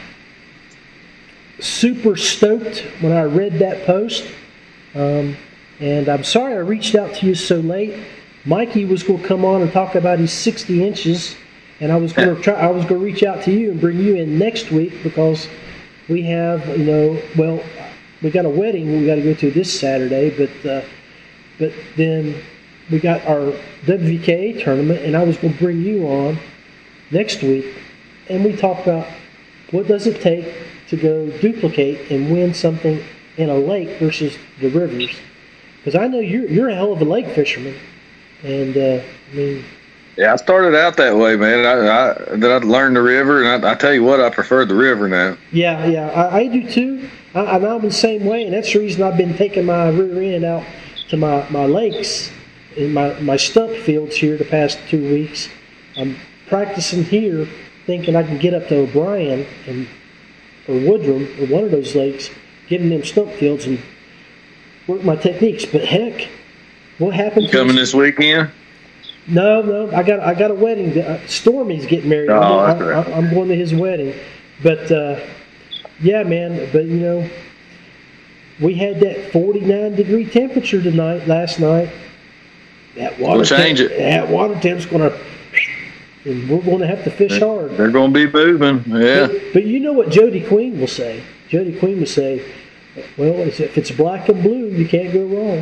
super stoked when I read that post, and I'm sorry I reached out to you so late. Mikey was going to come on and talk about his 60 inches, and I was going to reach out to you and bring you in next week because we have, we got a wedding we got to go to this Saturday, but then we got our WVKA tournament, and I was going to bring you on next week. And we talk about what does it take to go duplicate and win something in a lake versus the rivers. Because I know you're a hell of a lake fisherman. And, Yeah, I started out that way, man. Then I learned the river, and I tell you what, I prefer the river now. Yeah, I do too. I'm the same way, and that's the reason I've been taking my rear end out to my lakes in my stump fields here the past 2 weeks. I'm practicing here, thinking I can get up to O'Brien or Woodrum or one of those lakes, get in them stump fields and work my techniques. But heck, what happened? You coming this weekend? No, I got a wedding. Stormy's getting married. Oh, that's right. I'm going to his wedding. But yeah, man. But we had that 49-degree temperature last night. That water That water temp's going to. And we're going to have to fish hard. They're going to be moving, yeah. But you know what Jody Queen will say? Jody Queen will say, well, if it's black and blue, you can't go wrong.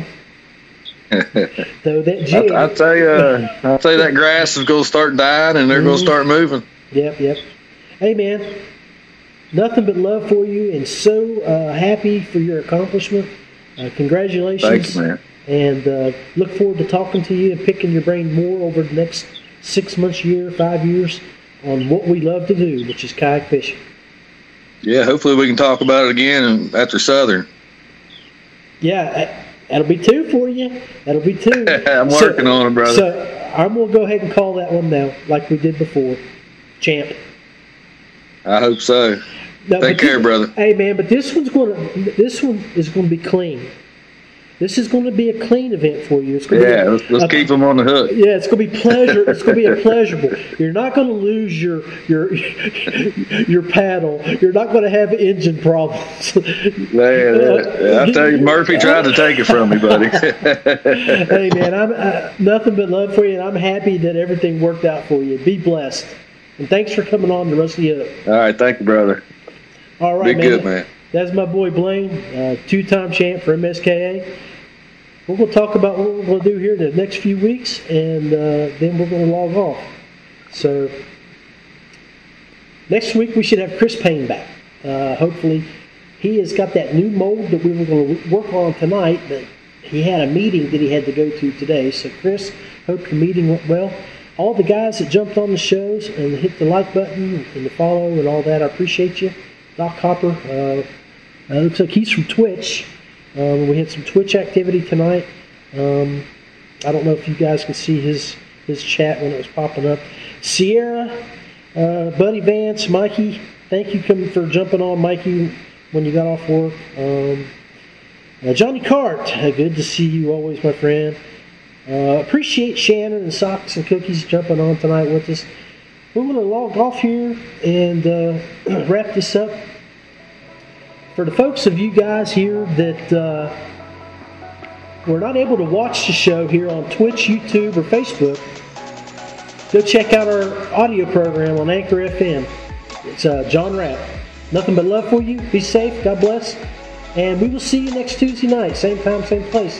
So that jig, I'll tell you that grass is going to start dying, and they're going to start moving. Yep. Hey, man, nothing but love for you, and so happy for your accomplishment. Congratulations. Thanks, man. And look forward to talking to you and picking your brain more over the next 6 months, year, 5 years on what we love to do, which is kayak fishing. Yeah, hopefully we can talk about it again after Southern. Yeah, that'll be 2 for you. That'll be 2. I'm working on it, brother. So I'm going to go ahead and call that one now, like we did before. Champ. I hope so. No, take care, brother. Hey, man, but this one is going to be clean. This is going to be a clean event for you. It's going to be let's keep them on the hook. Yeah, it's going to be pleasure. It's going to be a pleasurable. You're not going to lose your paddle. You're not going to have engine problems. I tell you, Murphy tried to take it from me, buddy. Hey, man, I'm nothing but love for you, and I'm happy that everything worked out for you. Be blessed, and thanks for coming on to Rusty Hook. All right, thank you, brother. All right, Be good, man. That's my boy Blaine, two-time champ for MSKA. We're going to talk about what we're going to do here in the next few weeks, and then we're going to log off. So next week we should have Chris Payne back. Hopefully, he has got that new mold that we were going to work on tonight, but he had a meeting that he had to go to today. So Chris, hope the meeting went well. All the guys that jumped on the shows and hit the like button and the follow and all that, I appreciate you. Doc Hopper, looks like he's from Twitch. We had some Twitch activity tonight. I don't know if you guys can see his chat when it was popping up. Sierra, Buddy Vance, Mikey, thank you for jumping on, Mikey, when you got off work. Johnny Cart, good to see you always, my friend. Appreciate Shannon and Socks and Cookies jumping on tonight with us. We're going to log off here and wrap this up. For the folks of you guys here that were not able to watch the show here on Twitch, YouTube, or Facebook, go check out our audio program on Anchor FM. It's John Rapp. Nothing but love for you. Be safe. God bless. And we will see you next Tuesday night. Same time, same place.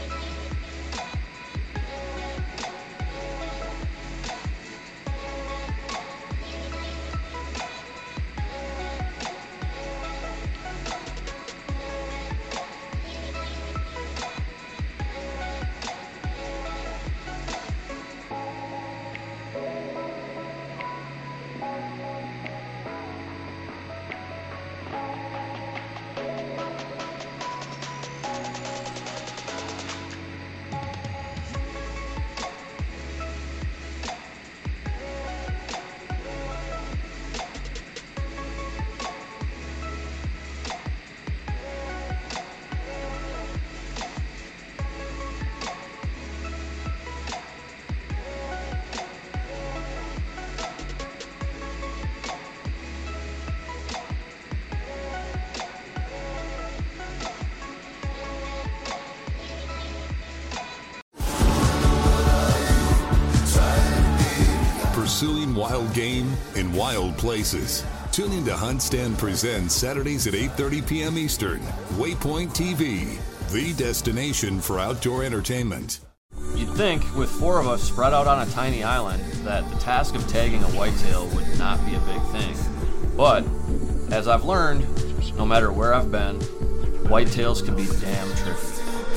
Pursuing wild game in wild places. Tune in to Hunt Stand Presents Saturdays at 8:30 p.m. Eastern. Waypoint TV, the destination for outdoor entertainment. You'd think, with 4 of us spread out on a tiny island, that the task of tagging a whitetail would not be a big thing. But, as I've learned, no matter where I've been, whitetails can be damn tricky.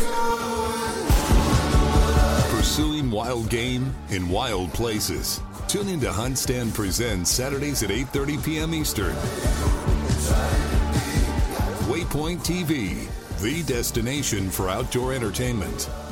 Pursuing wild game in wild places. Tune in to Hunt Stand Presents Saturdays at 8:30 p.m. Eastern. Waypoint TV, the destination for outdoor entertainment.